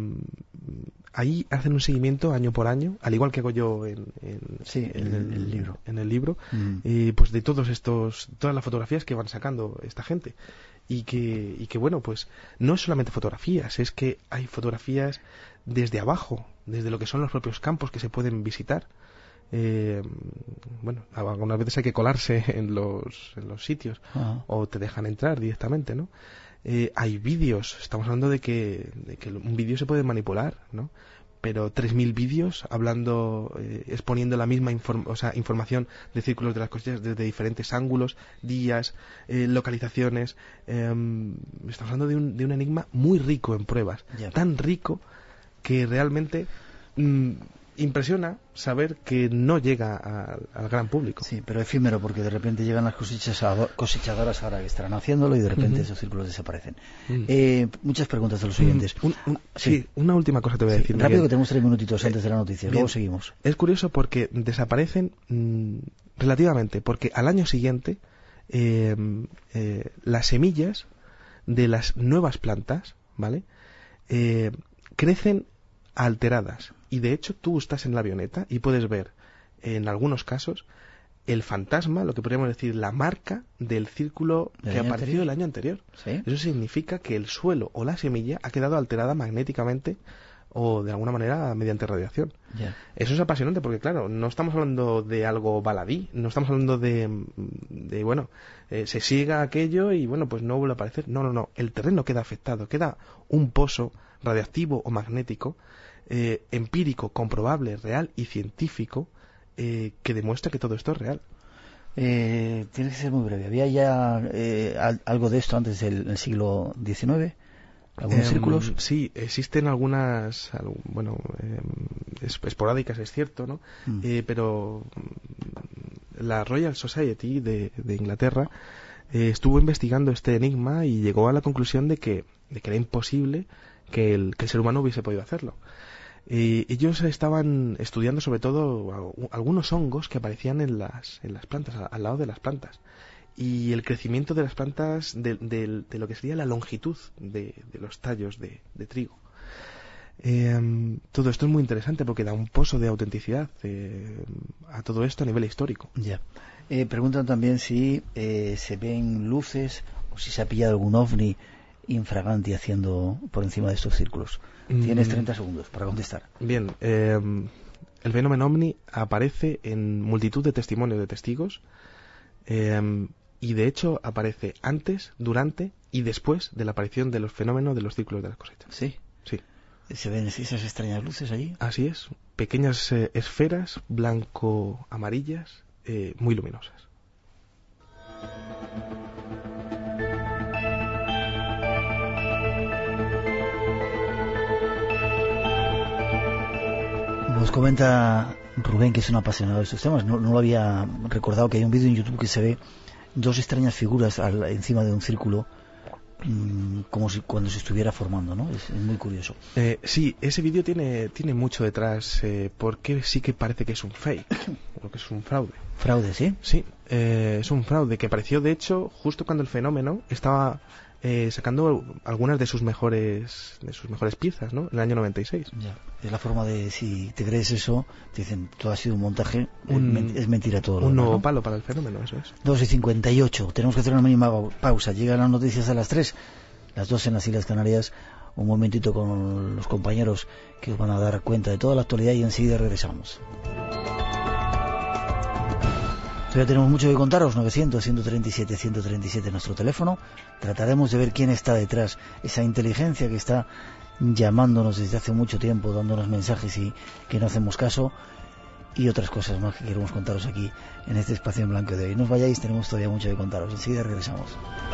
ahí hacen un seguimiento año por año, al igual que hago yo en, en, sí, en, el, el libro, en el libro, mm. y pues de todos estos, todas las fotografías que van sacando esta gente. Y que, y que bueno, pues no es solamente fotografías, es que hay fotografías desde abajo, desde lo que son los propios campos que se pueden visitar. Eh, bueno, algunas veces hay que colarse en los, en los sitios uh-huh. o te dejan entrar directamente, ¿no? Eh, hay vídeos, estamos hablando de que, de que un vídeo se puede manipular, ¿no? Pero tres mil vídeos hablando, eh, exponiendo la misma inform- o sea, información de círculos de las cosechas desde diferentes ángulos, días, eh, localizaciones. Eh, estamos hablando de un, de un enigma muy rico en pruebas, yeah. tan rico que realmente mm, impresiona saber que no llega a, al gran público. Sí, pero efímero, porque de repente llegan las cosechas cosechadoras ahora que estarán haciéndolo y de repente uh-huh. esos círculos desaparecen. Uh-huh. Eh, muchas preguntas de los oyentes. Un, un, sí. sí, una última cosa te voy a sí, decir. Rápido, Miguel. Que tenemos tres minutitos antes de la noticia, Bien. Luego seguimos. Es curioso porque desaparecen mmm, relativamente, porque al año siguiente eh, eh, las semillas de las nuevas plantas, ¿vale? Eh, crecen alteradas. Y de hecho tú estás en la avioneta y puedes ver, en algunos casos, el fantasma, lo que podríamos decir, la marca del círculo que apareció anterior? el año anterior. ¿Sí? Eso significa que el suelo o la semilla ha quedado alterada magnéticamente o de alguna manera mediante radiación. Yeah. Eso es apasionante porque, claro, no estamos hablando de algo baladí, no estamos hablando de, de bueno, eh, se siega aquello y, bueno, pues no vuelve a aparecer. No, no, no, el terreno queda afectado, queda un pozo radiactivo o magnético, eh, empírico, comprobable, real y científico, eh, que demuestra que todo esto es real. Eh, tiene que ser muy breve. ¿Había ya eh, al, algo de esto antes del, del siglo diecinueve? ¿Algunos eh, círculos? Sí, existen algunas, bueno, eh, esporádicas, es cierto, ¿no? Mm. Eh, pero la Royal Society de, de Inglaterra eh, estuvo investigando este enigma y llegó a la conclusión de que, de que era imposible que el, que el ser humano hubiese podido hacerlo. Eh, ellos estaban estudiando sobre todo algunos hongos que aparecían en las, en las plantas, al lado de las plantas. Y el crecimiento de las plantas, de, de, de lo que sería la longitud de, de los tallos de, de trigo. Eh, todo esto es muy interesante porque da un pozo de autenticidad eh, a todo esto a nivel histórico. Ya. Eh, preguntan también si eh, se ven luces o si se ha pillado algún ovni infraganti haciendo por encima de estos círculos. Mm. Tienes treinta segundos para contestar. Bien. Eh, el fenómeno ovni aparece en multitud de testimonios de testigos. Eh, Y de hecho aparece antes, durante y después de la aparición de los fenómenos de los círculos de las cosechas. Sí. Sí. ¿Se ven esas extrañas luces allí? Así es. Pequeñas eh, esferas blanco-amarillas eh, muy luminosas. Nos comenta Rubén que es un apasionado de estos temas. No, no lo había recordado, que hay un vídeo en YouTube que se ve dos extrañas figuras al, encima de un círculo, mmm, como si cuando se estuviera formando, ¿no? Es, es muy curioso. Eh, sí, ese vídeo tiene tiene mucho detrás, eh, porque sí que parece que es un fake, o que es un fraude. ¿Fraude, sí? Sí, eh, es un fraude que apareció, de hecho, justo cuando el fenómeno estaba eh, sacando algunas de sus mejores de sus mejores piezas, ¿no? En el año noventa y seis. Ya. Es la forma de, si te crees eso, te dicen, todo ha sido un montaje, un, es mentira todo. Un nuevo ¿no? palo para el fenómeno, eso es. dos y cincuenta y ocho, tenemos que hacer una mínima pausa. Llegan las noticias a las tres, las dos en las Islas Canarias. Un momentito con los compañeros que os van a dar cuenta de toda la actualidad y enseguida regresamos. Todavía tenemos mucho que contaros. Novecientos, ciento treinta y siete, ciento treinta y siete nuestro teléfono. Trataremos de ver quién está detrás, esa inteligencia que está llamándonos desde hace mucho tiempo, dándonos mensajes y que no hacemos caso, y otras cosas más que queremos contaros aquí en este espacio en blanco de hoy. No os vayáis, tenemos todavía mucho que contaros. Enseguida regresamos.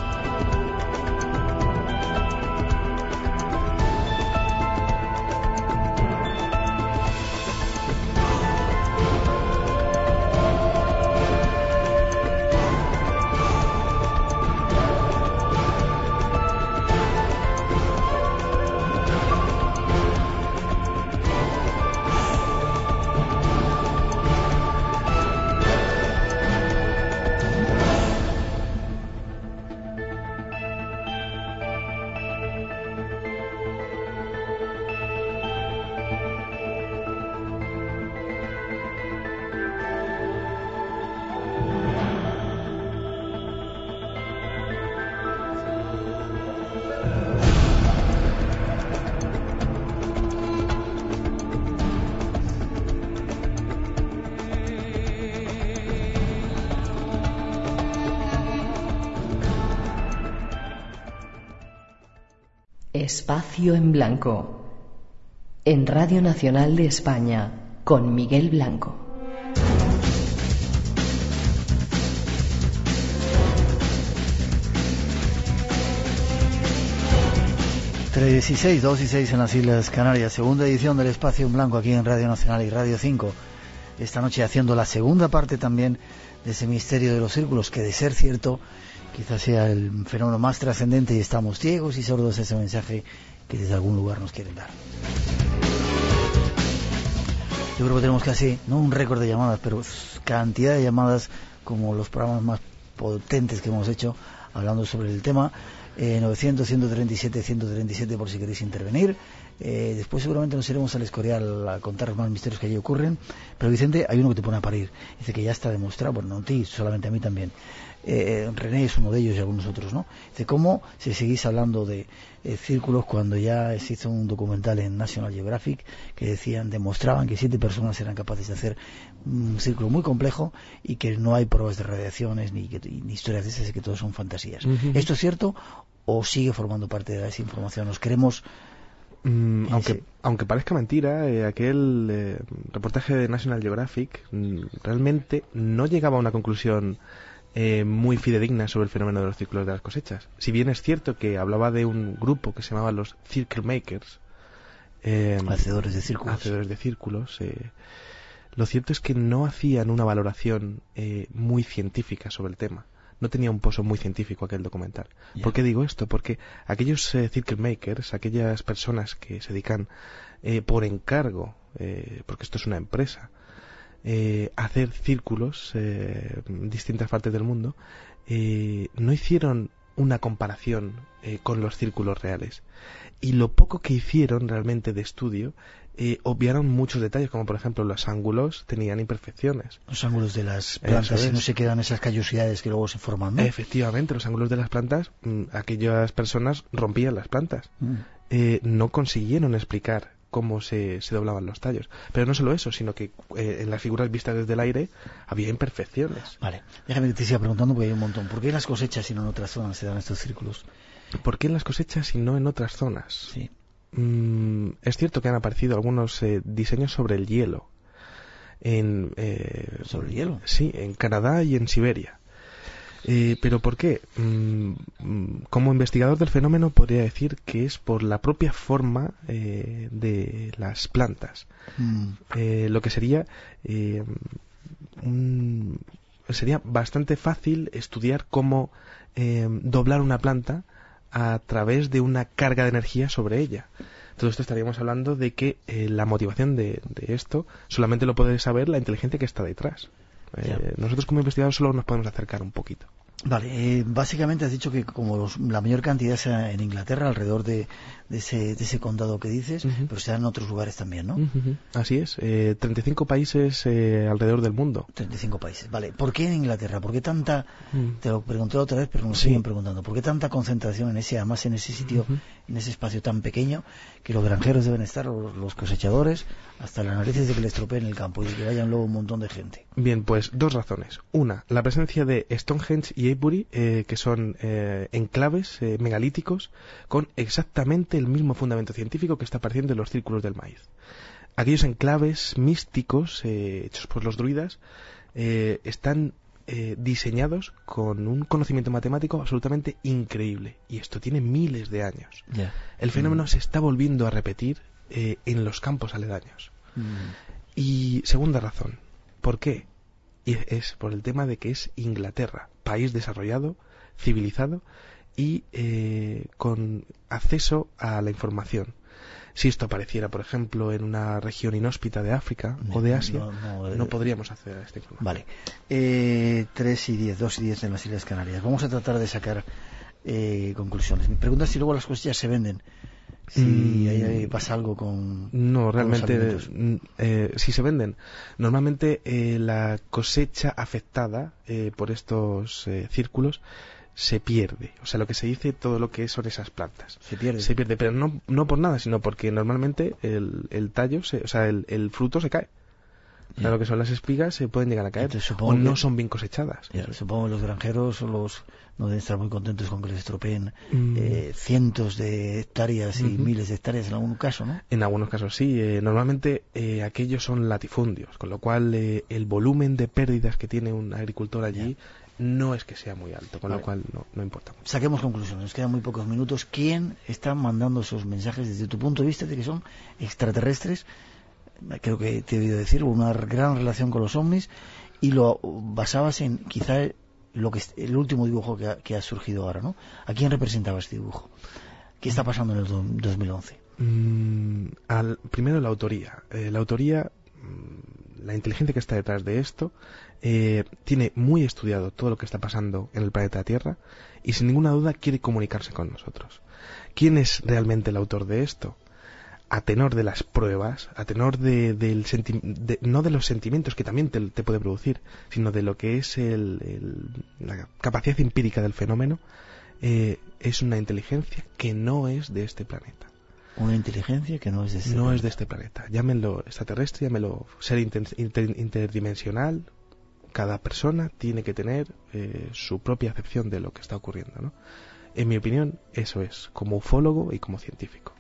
Espacio en Blanco, en Radio Nacional de España, con Miguel Blanco. tres dieciséis, dos y seis en las Islas Canarias, segunda edición del Espacio en Blanco aquí en Radio Nacional y Radio cinco. Esta noche haciendo la segunda parte también de ese misterio de los círculos, que de ser cierto quizás sea el fenómeno más trascendente y estamos ciegos y sordos a ese mensaje que desde algún lugar nos quieren dar. Yo creo que tenemos casi, no un récord de llamadas, pero cantidad de llamadas como los programas más potentes que hemos hecho hablando sobre el tema. eh, novecientos, ciento treinta y siete, ciento treinta y siete por si queréis intervenir. Eh, después seguramente nos iremos al Escorial a contar más misterios que allí ocurren. Pero Vicente, hay uno que te pone a parir. Dice que ya está demostrado, bueno, no a ti, solamente a mí también. Eh, René es uno de ellos y algunos otros, ¿no? Dice, ¿cómo si seguís hablando de eh, círculos cuando ya se hizo un documental en National Geographic que decían, demostraban que siete personas eran capaces de hacer un círculo muy complejo y que no hay pruebas de radiaciones ni, que, ni historias de esas y que todo son fantasías? Uh-huh. ¿Esto es cierto o sigue formando parte de esa información? Nos queremos... Mm, aunque, ese... aunque parezca mentira, eh, aquel eh, reportaje de National Geographic mm, realmente no llegaba a una conclusión eh, muy fidedignas sobre el fenómeno de los círculos de las cosechas. Si bien es cierto que hablaba de un grupo que se llamaba los Circle Makers, eh, hacedores de círculos, hacedores de círculos eh, lo cierto es que no hacían una valoración eh, muy científica sobre el tema. No tenía un pozo muy científico aquel documental. Yeah. ¿Por qué digo esto? Porque aquellos eh, circle makers, aquellas personas que se dedican eh, por encargo, eh, porque esto es una empresa, eh, a hacer círculos eh, en distintas partes del mundo, eh, no hicieron una comparación eh, con los círculos reales. Y lo poco que hicieron realmente de estudio, eh, obviaron muchos detalles, como por ejemplo los ángulos tenían imperfecciones. Los ángulos de las plantas, y no se quedan esas callosidades que luego se forman, ¿no? Efectivamente, los ángulos de las plantas, mmm, aquellas personas rompían las plantas. Mm. Eh, no consiguieron explicar cómo se, se doblaban los tallos. Pero no solo eso, sino que eh, en las figuras vistas desde el aire había imperfecciones. Vale, déjame que te siga preguntando porque hay un montón. ¿Por qué en las cosechas y no en otras zonas se dan estos círculos? ¿Por qué en las cosechas y no en otras zonas? Sí. Mm, es cierto que han aparecido algunos eh, diseños sobre el hielo. En, eh, ¿Sobre el hielo? Sí, en Canadá y en Siberia. Eh, ¿Pero por qué? Mm, como investigador del fenómeno podría decir que es por la propia forma eh, de las plantas. Mm. Eh, lo que sería... Eh, un, sería bastante fácil estudiar cómo eh, doblar una planta a través de una carga de energía sobre ella. Todo esto estaríamos hablando de que eh, la motivación de, de esto solamente lo puede saber la inteligencia que está detrás. Eh, nosotros como investigadores solo nos podemos acercar un poquito. Vale, eh, básicamente has dicho que como los, la mayor cantidad sea en Inglaterra, alrededor de, de, ese, de ese condado que dices, uh-huh. pero sea en otros lugares también, ¿no? Uh-huh. Así es, eh, treinta y cinco países eh, alrededor del mundo. treinta y cinco países, vale. ¿Por qué en Inglaterra? ¿Por qué tanta, uh-huh. te lo pregunté otra vez, pero nos sí. siguen preguntando, ¿por qué tanta concentración en ese, además en ese sitio, uh-huh. en ese espacio tan pequeño, que los granjeros deben estar, los, los cosechadores, hasta las narices de que le estropeen el campo y de que vayan luego un montón de gente? Bien, pues dos razones. Una, la presencia de Stonehenge y Avebury, eh, que son eh, enclaves eh, megalíticos con exactamente el mismo fundamento científico que está apareciendo en los círculos del maíz. Aquellos enclaves místicos eh, hechos por los druidas eh, están eh, diseñados con un conocimiento matemático absolutamente increíble, y esto tiene miles de años. Yeah. El fenómeno mm. se está volviendo a repetir eh, en los campos aledaños. Mm. Y segunda razón, ¿por qué? Y es por el tema de que es Inglaterra, país desarrollado, civilizado y eh, con acceso a la información. Si esto apareciera, por ejemplo, en una región inhóspita de África no, o de Asia, no, no, eh, no podríamos acceder a esta información. Vale. Eh, tres y diez, dos y diez en las Islas Canarias. Vamos a tratar de sacar eh, conclusiones. Me preguntas si luego las cosechas se venden. Si mm, ahí, ahí pasa algo con... No, realmente, eh, si se venden. Normalmente eh, la cosecha afectada eh, por estos eh, círculos se pierde. O sea, lo que se dice, todo lo que son esas plantas. Se pierde. Se pierde, pero no, no por nada, sino porque normalmente el, el tallo, se, o sea, el, el fruto se cae. O sea, lo que son las espigas se pueden llegar a caer. Entonces, o no que, son bien cosechadas. Ya, supongo que los granjeros los no deben estar muy contentos con que les estropeen mm. eh, cientos de hectáreas y uh-huh. miles de hectáreas en algún caso, ¿no? En algunos casos sí. Eh, normalmente eh, aquellos son latifundios, con lo cual eh, el volumen de pérdidas que tiene un agricultor allí ya. no es que sea muy alto, con vale. lo cual no, no importa mucho. Saquemos conclusiones, nos quedan muy pocos minutos. ¿Quién está mandando esos mensajes desde tu punto de vista de que son extraterrestres? Creo que te he oído decir, una gran relación con los ovnis, y lo basabas en quizá lo que el último dibujo que ha, que ha surgido ahora, ¿no? ¿A quién representaba este dibujo? ¿Qué está pasando en el do, dos mil once? Mm, al, primero la autoría. Eh, la autoría, mm, la inteligencia que está detrás de esto, eh, tiene muy estudiado todo lo que está pasando en el planeta Tierra y sin ninguna duda quiere comunicarse con nosotros. ¿Quién es realmente el autor de esto? A tenor de las pruebas, a tenor de, del senti- de, no de los sentimientos que también te, te puede producir, sino de lo que es el, el, la capacidad empírica del fenómeno, eh, es una inteligencia que no es de este planeta. Una inteligencia que no es de este no planeta. No es de este planeta. Llámenlo extraterrestre, llámenlo ser inter, inter, interdimensional. Cada persona tiene que tener eh, su propia acepción de lo que está ocurriendo, ¿no? En mi opinión, eso es, como ufólogo y como científico.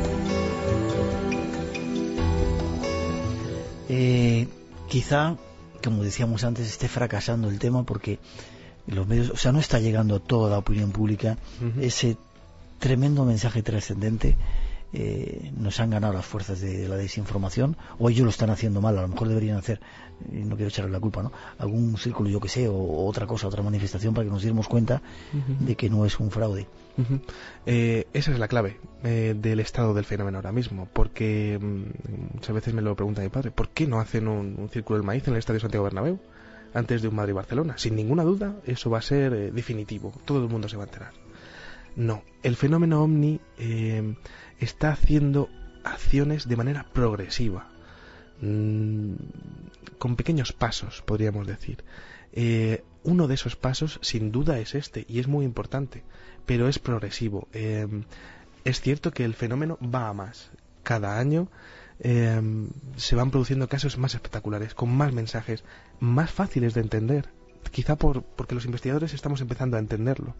Eh, quizá como decíamos antes, esté fracasando el tema porque los medios, o sea, no está llegando a toda la opinión pública uh-huh. ese tremendo mensaje trascendente. Eh, nos han ganado las fuerzas de, de la desinformación, o ellos lo están haciendo mal. A lo mejor deberían hacer, eh, no quiero echarle la culpa, ¿no?, algún círculo, yo que sé, o, o otra cosa, otra manifestación para que nos diéramos cuenta uh-huh. de que no es un fraude. Uh-huh. Eh, esa es la clave eh, del estado del fenómeno ahora mismo, porque mmm, muchas veces me lo pregunta mi padre, ¿por qué no hacen un, un círculo del maíz en el Estadio Santiago Bernabéu antes de un Madrid-Barcelona? Sin ninguna duda eso va a ser eh, definitivo, todo el mundo se va a enterar. No, el fenómeno ovni eh, está haciendo acciones de manera progresiva, mmm, con pequeños pasos, podríamos decir. Eh, uno de esos pasos, sin duda, es este, y es muy importante, pero es progresivo. Eh, es cierto que el fenómeno va a más. Cada año eh, se van produciendo casos más espectaculares, con más mensajes, más fáciles de entender, quizá por, porque los investigadores estamos empezando a entenderlo.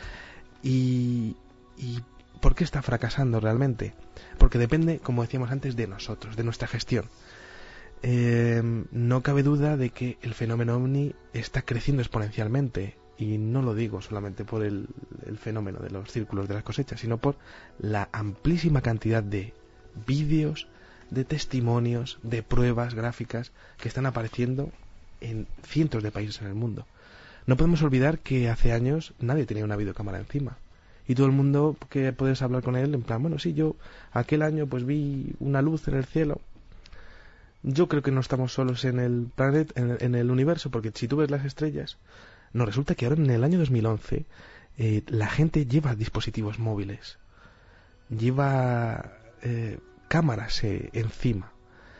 Y, y ¿por qué está fracasando realmente? Porque depende, como decíamos antes, de nosotros, de nuestra gestión. Eh, no cabe duda de que el fenómeno ovni está creciendo exponencialmente, y no lo digo solamente por el, el fenómeno de los círculos de las cosechas, sino por la amplísima cantidad de vídeos, de testimonios, de pruebas gráficas que están apareciendo en cientos de países en el mundo. No podemos olvidar que hace años nadie tenía una videocámara encima. Y todo el mundo que puedes hablar con él en plan, bueno, sí, yo aquel año pues vi una luz en el cielo. Yo creo que no estamos solos en el planeta, en, en el universo, porque si tú ves las estrellas, no, resulta que ahora en el año dos mil once eh, la gente lleva dispositivos móviles, lleva eh, cámaras eh, encima.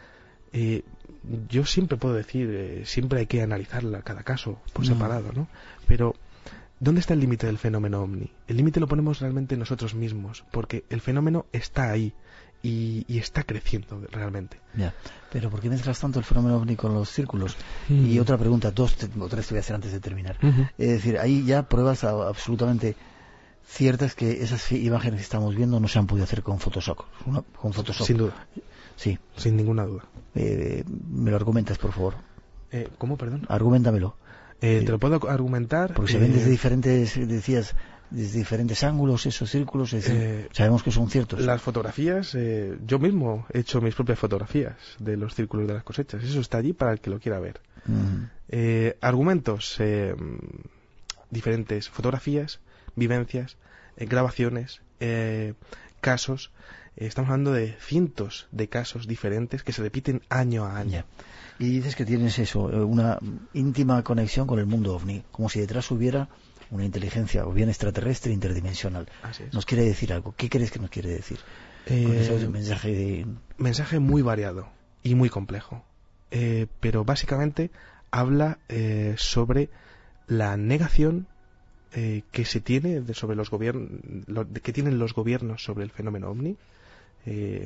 Eh, yo siempre puedo decir, eh, siempre hay que analizarla cada caso por no. separado, ¿no? Pero ¿dónde está el límite del fenómeno ovni? El límite lo ponemos realmente nosotros mismos, porque el fenómeno está ahí y, y está creciendo realmente. Ya, pero ¿por qué mezclas tanto el fenómeno ovni con los círculos? Mm. Y otra pregunta, dos te, o tres te voy a hacer antes de terminar. Uh-huh. Es decir, hay ya pruebas a, absolutamente ciertas que esas imágenes que estamos viendo no se han podido hacer con Photoshop. Una, con Photoshop. Sin duda. Sí. Sin ninguna duda. Eh, me lo argumentas, por favor. Eh, ¿Cómo, perdón? Argumentamelo. Eh, te lo puedo argumentar. Porque se ven desde diferentes, decías, desde diferentes ángulos esos círculos, es decir, eh, sabemos que son ciertos. Las fotografías, eh, yo mismo he hecho mis propias fotografías de los círculos de las cosechas. Eso está allí para el que lo quiera ver. Uh-huh. Eh, argumentos, eh, diferentes fotografías, vivencias, eh, grabaciones, eh, casos. Eh, estamos hablando de cientos de casos diferentes que se repiten año a año. Yeah. Y dices que tienes eso, una íntima conexión con el mundo ovni, como si detrás hubiera una inteligencia o bien extraterrestre interdimensional. Así es. ¿Nos quiere decir algo? ¿Qué crees que nos quiere decir? Eh, con ese mensaje de... mensaje muy variado y muy complejo, eh, pero básicamente habla eh, sobre la negación eh, que se tiene de, sobre los gobiernos, que tienen los gobiernos sobre el fenómeno ovni. Eh,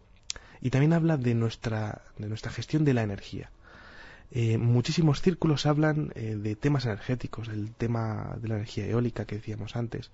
Y también habla de nuestra, de nuestra gestión de la energía. Eh, muchísimos círculos hablan eh, de temas energéticos, el tema de la energía eólica que decíamos antes.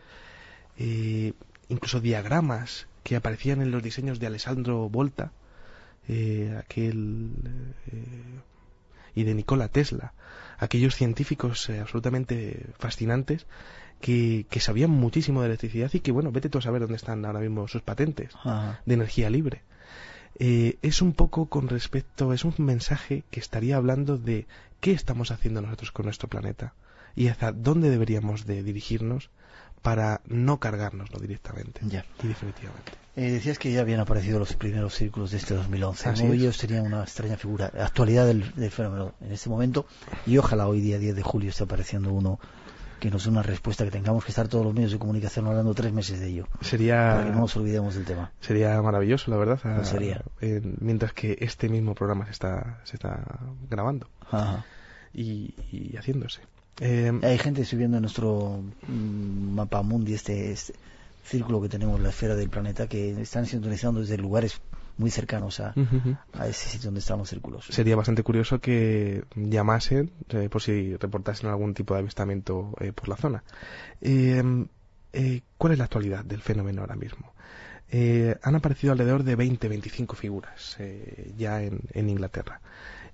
Eh, incluso diagramas que aparecían en los diseños de Alessandro Volta, eh, aquel, eh, y de Nikola Tesla, aquellos científicos eh, absolutamente fascinantes que, que sabían muchísimo de electricidad y que, bueno, vete tú a saber dónde están ahora mismo sus patentes Ajá. de energía libre. Eh, es un poco con respecto, es un mensaje que estaría hablando de qué estamos haciendo nosotros con nuestro planeta y hacia dónde deberíamos de dirigirnos para no cargárnoslo directamente ya. y definitivamente. Eh, decías que ya habían aparecido los primeros círculos de este dos mil once. Así ¿no? es. Ellos tenían una extraña figura, actualidad del, del fenómeno en este momento, y ojalá hoy día diez de julio esté apareciendo uno que nos dé una respuesta, que tengamos que estar todos los medios de comunicación hablando tres meses de ello. Sería... Para que no nos olvidemos del tema. Sería maravilloso, la verdad. A, ¿Cómo sería? Eh, mientras que este mismo programa se está, se está grabando Ajá. Y, y haciéndose. Eh, Hay gente subiendo en nuestro mm, mapa mundi, este, este círculo que tenemos, la esfera del planeta, que están sintonizando desde lugares muy cercanos a, uh-huh. a ese sitio donde están los círculos. Sería bastante curioso que llamasen eh, por si reportasen algún tipo de avistamiento eh, por la zona. Eh, eh, ¿Cuál es la actualidad del fenómeno ahora mismo? Eh, han aparecido alrededor de veinte a veinticinco figuras eh, ya en, en Inglaterra.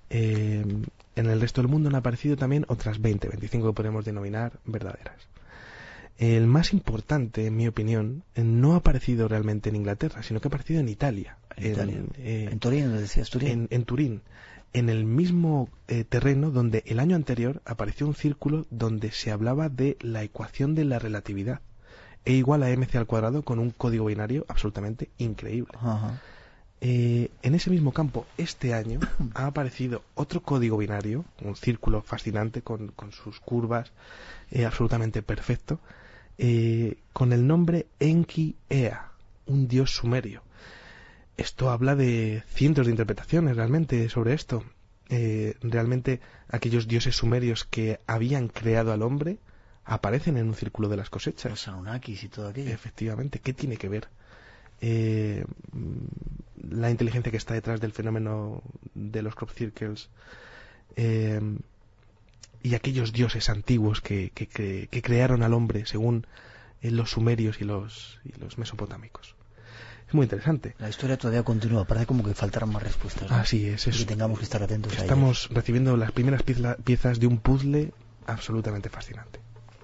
Eh, en el resto del mundo han aparecido también otras veinte, veinticinco que podemos denominar verdaderas. El más importante, en mi opinión, no ha aparecido realmente en Inglaterra, sino que ha aparecido en Italia. En, Italia. En, eh, en Turín, ¿lo decías? Turín. En, en Turín. En el mismo eh, terreno donde el año anterior apareció un círculo donde se hablaba de la ecuación de la relatividad. E igual a mc al cuadrado, con un código binario absolutamente increíble. Ajá. Eh, en ese mismo campo, este año, ha aparecido otro código binario, un círculo fascinante con, con sus curvas, eh, absolutamente perfecto, eh, con el nombre Enki Ea, un dios sumerio. Esto habla de cientos de interpretaciones realmente sobre esto. Eh, realmente aquellos dioses sumerios que habían creado al hombre aparecen en un círculo de las cosechas. Los Anunnakis y todo aquello. Efectivamente, ¿qué tiene que ver eh, la inteligencia que está detrás del fenómeno de los crop circles eh, y aquellos dioses antiguos que, que, que, que crearon al hombre según eh, los sumerios y los, y los mesopotámicos? Es muy interesante. La historia todavía continúa, parece como que faltaran más respuestas, ¿no? Así es, es. Y tengamos que estar atentos a ellas. Estamos recibiendo las primeras pieza, piezas de un puzzle absolutamente fascinante.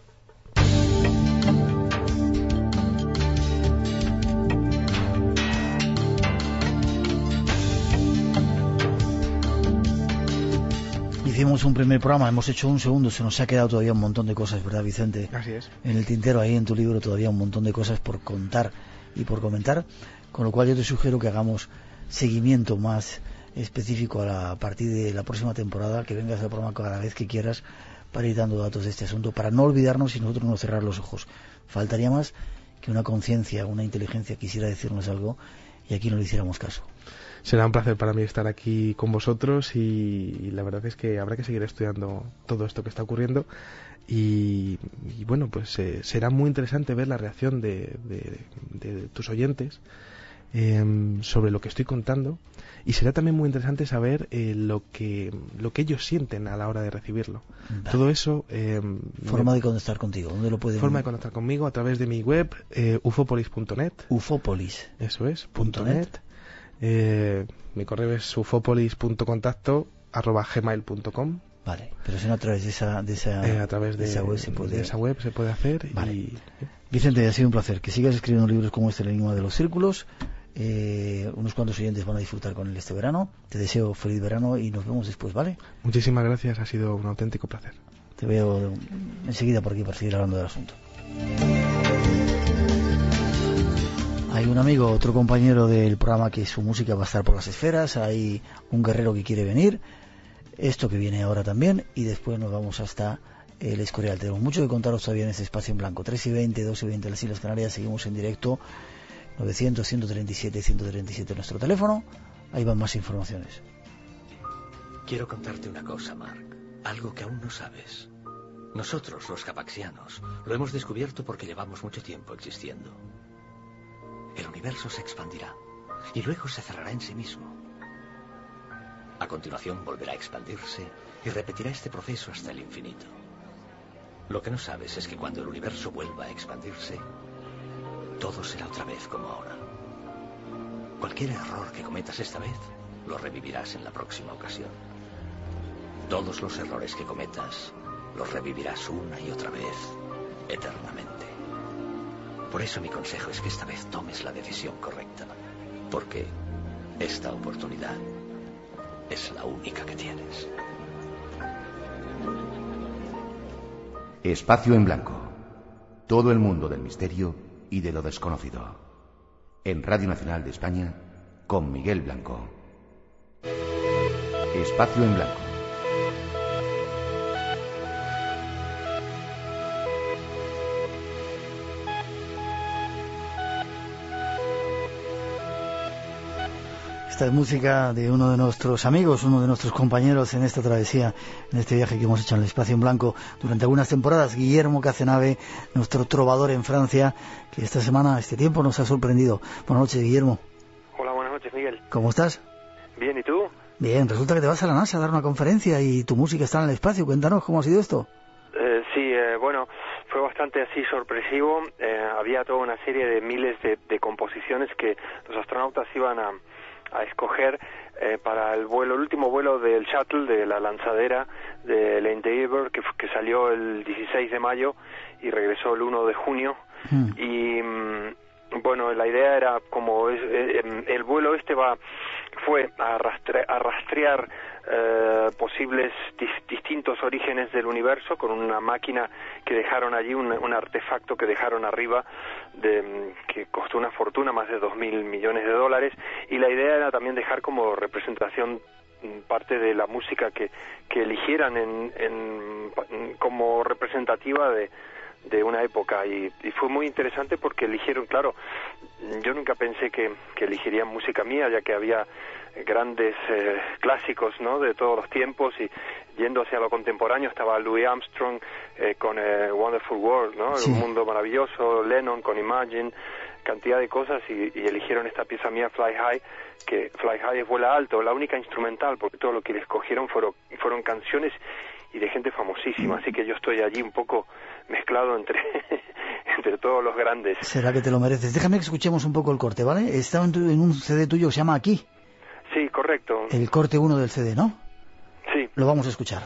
Hicimos un primer programa, hemos hecho un segundo, se nos ha quedado todavía un montón de cosas, ¿verdad, Vicente? Así es. En el tintero, ahí en tu libro, todavía un montón de cosas por contar y por comentar, con lo cual yo te sugiero que hagamos seguimiento más específico a, la, a partir de la próxima temporada, que vengas al programa cada vez que quieras para ir dando datos de este asunto, para no olvidarnos y nosotros no cerrar los ojos. Faltaría más que una conciencia, una inteligencia quisiera decirnos algo y aquí no le hiciéramos caso. Será un placer para mí estar aquí con vosotros y, y la verdad es que habrá que seguir estudiando todo esto que está ocurriendo y, y bueno, pues eh, será muy interesante ver la reacción de, de, de tus oyentes eh, sobre lo que estoy contando y será también muy interesante saber eh, lo que lo que ellos sienten a la hora de recibirlo. Vale. Todo eso... Eh, forma me, de contactar contigo, ¿dónde lo pueden...? Forma de contactar conmigo a través de mi web, eh, ufopolis punto net. Ufopolis. Eso es, punto net. Eh, mi correo es ufopolis punto contacto arroba gmail punto com. Vale, pero si no a través de esa, de esa, eh, a través de, de esa web se puede, de esa web se puede hacer. Vale. Y... Vicente, ha sido un placer que sigas escribiendo libros como este, El enigma de los círculos. Eh, unos cuantos oyentes van a disfrutar con él este verano. Te deseo feliz verano y nos vemos después, ¿vale? Muchísimas gracias, ha sido un auténtico placer. Te veo enseguida por aquí para seguir hablando del asunto. Hay un amigo, otro compañero del programa, que su música va a estar por las esferas. Hay un guerrero que quiere venir, esto que viene ahora también, y después nos vamos hasta el Escorial. Tenemos mucho que contaros todavía en este espacio en blanco. Tres y veinte, dos y veinte en las Islas Canarias. Seguimos en directo. Novecientos, ciento treinta y siete, ciento treinta y siete nuestro teléfono. Ahí van más informaciones. Quiero contarte una cosa, Mark. Algo que aún no sabes. Nosotros, los Capaxianos, lo hemos descubierto porque llevamos mucho tiempo existiendo. El universo se expandirá y luego se cerrará en sí mismo. A continuación volverá a expandirse y repetirá este proceso hasta el infinito. Lo que no sabes es que cuando el universo vuelva a expandirse, todo será otra vez como ahora. Cualquier error que cometas esta vez, lo revivirás en la próxima ocasión. Todos los errores que cometas, los revivirás una y otra vez, eternamente. Por eso mi consejo es que esta vez tomes la decisión correcta, porque esta oportunidad es la única que tienes. Espacio en Blanco. Todo el mundo del misterio y de lo desconocido. En Radio Nacional de España, con Miguel Blanco. Espacio en Blanco. Esta es música de uno de nuestros amigos, uno de nuestros compañeros en esta travesía, en este viaje que hemos hecho en el Espacio en Blanco durante algunas temporadas, Guillermo Cazenave, nuestro trovador en Francia, que esta semana, este tiempo nos ha sorprendido. Buenas noches, Guillermo. Hola, buenas noches, Miguel. ¿Cómo estás? Bien, ¿y tú? Bien, resulta que te vas a la NASA a dar una conferencia y tu música está en el espacio. Cuéntanos cómo ha sido esto. Eh, sí, eh, bueno, fue bastante así sorpresivo. Eh, había toda una serie de miles de, de composiciones que los astronautas iban a... a escoger eh, para el vuelo, el último vuelo del shuttle, de la lanzadera del Endeavour, que, que salió el dieciséis de mayo y regresó el uno de junio. Mm. Y bueno, la idea era como es, eh, el vuelo este va fue a, rastre, a rastrear eh, posibles dis, distintos orígenes del universo con una máquina que dejaron allí, un, un artefacto que dejaron arriba de, que costó una fortuna, más de dos mil millones de dólares, y la idea era también dejar como representación parte de la música que, que eligieran en, en, como representativa de de una época, y, y fue muy interesante porque eligieron, claro, yo nunca pensé que, que elegirían música mía, ya que había grandes eh, clásicos, ¿no?, de todos los tiempos, y yendo hacia lo contemporáneo estaba Louis Armstrong eh, con eh, Wonderful World, ¿no?, sí. Un mundo maravilloso, Lennon con Imagine, cantidad de cosas, y, y eligieron esta pieza mía, Fly High, que Fly High es vuela alto, la única instrumental, porque todo lo que le escogieron fueron, fueron canciones y de gente famosísima, así que yo estoy allí un poco mezclado entre entre todos los grandes. Será que te lo mereces. Déjame que escuchemos un poco el corte, ¿vale? Está en, tu, en un C D tuyo que se llama Aquí. Sí, correcto. El corte uno del C D, ¿no? Sí. Lo vamos a escuchar.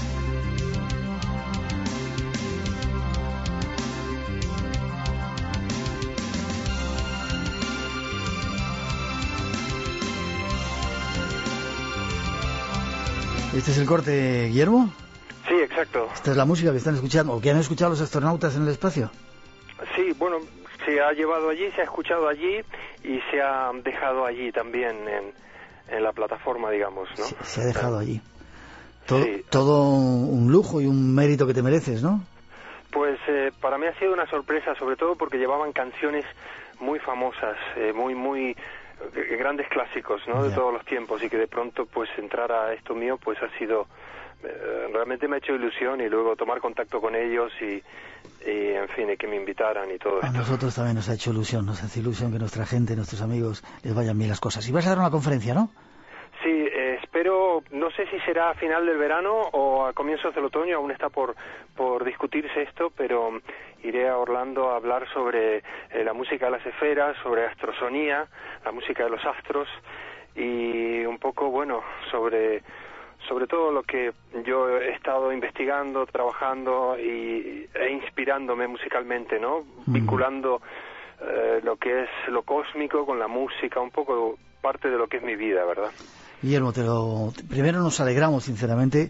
¿Este es el corte, Guillermo? Sí, exacto. ¿Esta es la música que están escuchando o que han escuchado los astronautas en el espacio? Sí, bueno, se ha llevado allí, se ha escuchado allí y se ha dejado allí también en, en la plataforma, digamos, ¿no? Sí, se ha dejado allí. Todo, sí. Todo un lujo y un mérito que te mereces, ¿no? Pues eh, para mí ha sido una sorpresa, sobre todo porque llevaban canciones muy famosas, eh, muy, muy... grandes clásicos, ¿no?, de todos los tiempos, y que de pronto pues entrar a esto mío pues ha sido eh, realmente me ha hecho ilusión, y luego tomar contacto con ellos y, y en fin, y que me invitaran y todo a esto. A nosotros también nos ha hecho ilusión, nos hace ilusión que nuestra gente, nuestros amigos les vayan bien las cosas. Y vas a dar una conferencia, ¿no? Sí, eh, espero, no sé si será a final del verano o a comienzos del otoño, aún está por por discutirse esto, pero iré a Orlando a hablar sobre eh, la música de las esferas, sobre astrosonía, la música de los astros, y un poco, bueno, sobre sobre todo lo que yo he estado investigando, trabajando y, e inspirándome musicalmente, ¿no? Mm. Vinculando eh, lo que es lo cósmico con la música, un poco parte de lo que es mi vida, ¿verdad? Guillermo, te lo... primero nos alegramos, sinceramente.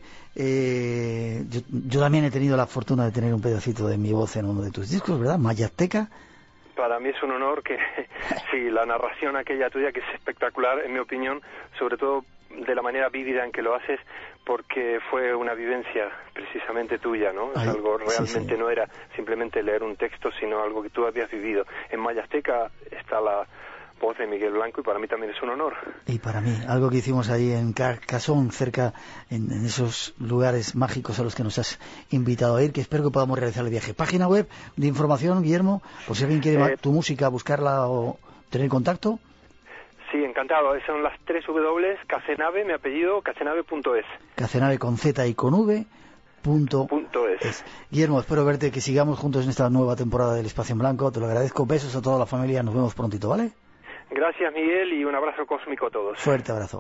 Eh, yo, yo también he tenido la fortuna de tener un pedacito de mi voz en uno de tus discos, ¿verdad? Mayazteca. Para mí es un honor que, sí, la narración aquella tuya, que es espectacular, en mi opinión, sobre todo de la manera vívida en que lo haces, porque fue una vivencia precisamente tuya, ¿no? Es Ay, algo realmente, sí, sí. No era simplemente leer un texto, sino algo que tú habías vivido. En Mayazteca está la voz de Miguel Blanco, y para mí también es un honor. Y para mí, algo que hicimos ahí en Carcassonne, cerca, en, en esos lugares mágicos a los que nos has invitado a ir, que espero que podamos realizar el viaje. Página web de información, Guillermo, por si alguien quiere eh, tu música, buscarla o tener contacto. Sí, encantado. Son las tres W, Casenave, mi apellido, casenave punto es. Casenave con Z y con V. Punto, punto es. es. Guillermo, espero verte, que sigamos juntos en esta nueva temporada del Espacio en Blanco. Te lo agradezco. Besos a toda la familia. Nos vemos prontito, ¿vale? Gracias, Miguel, y un abrazo cósmico a todos. Fuerte abrazo.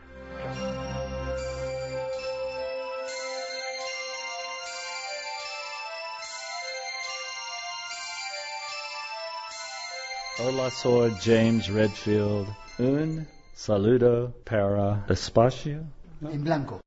Hola, soy James Redfield. Un saludo para Espacio en Blanco.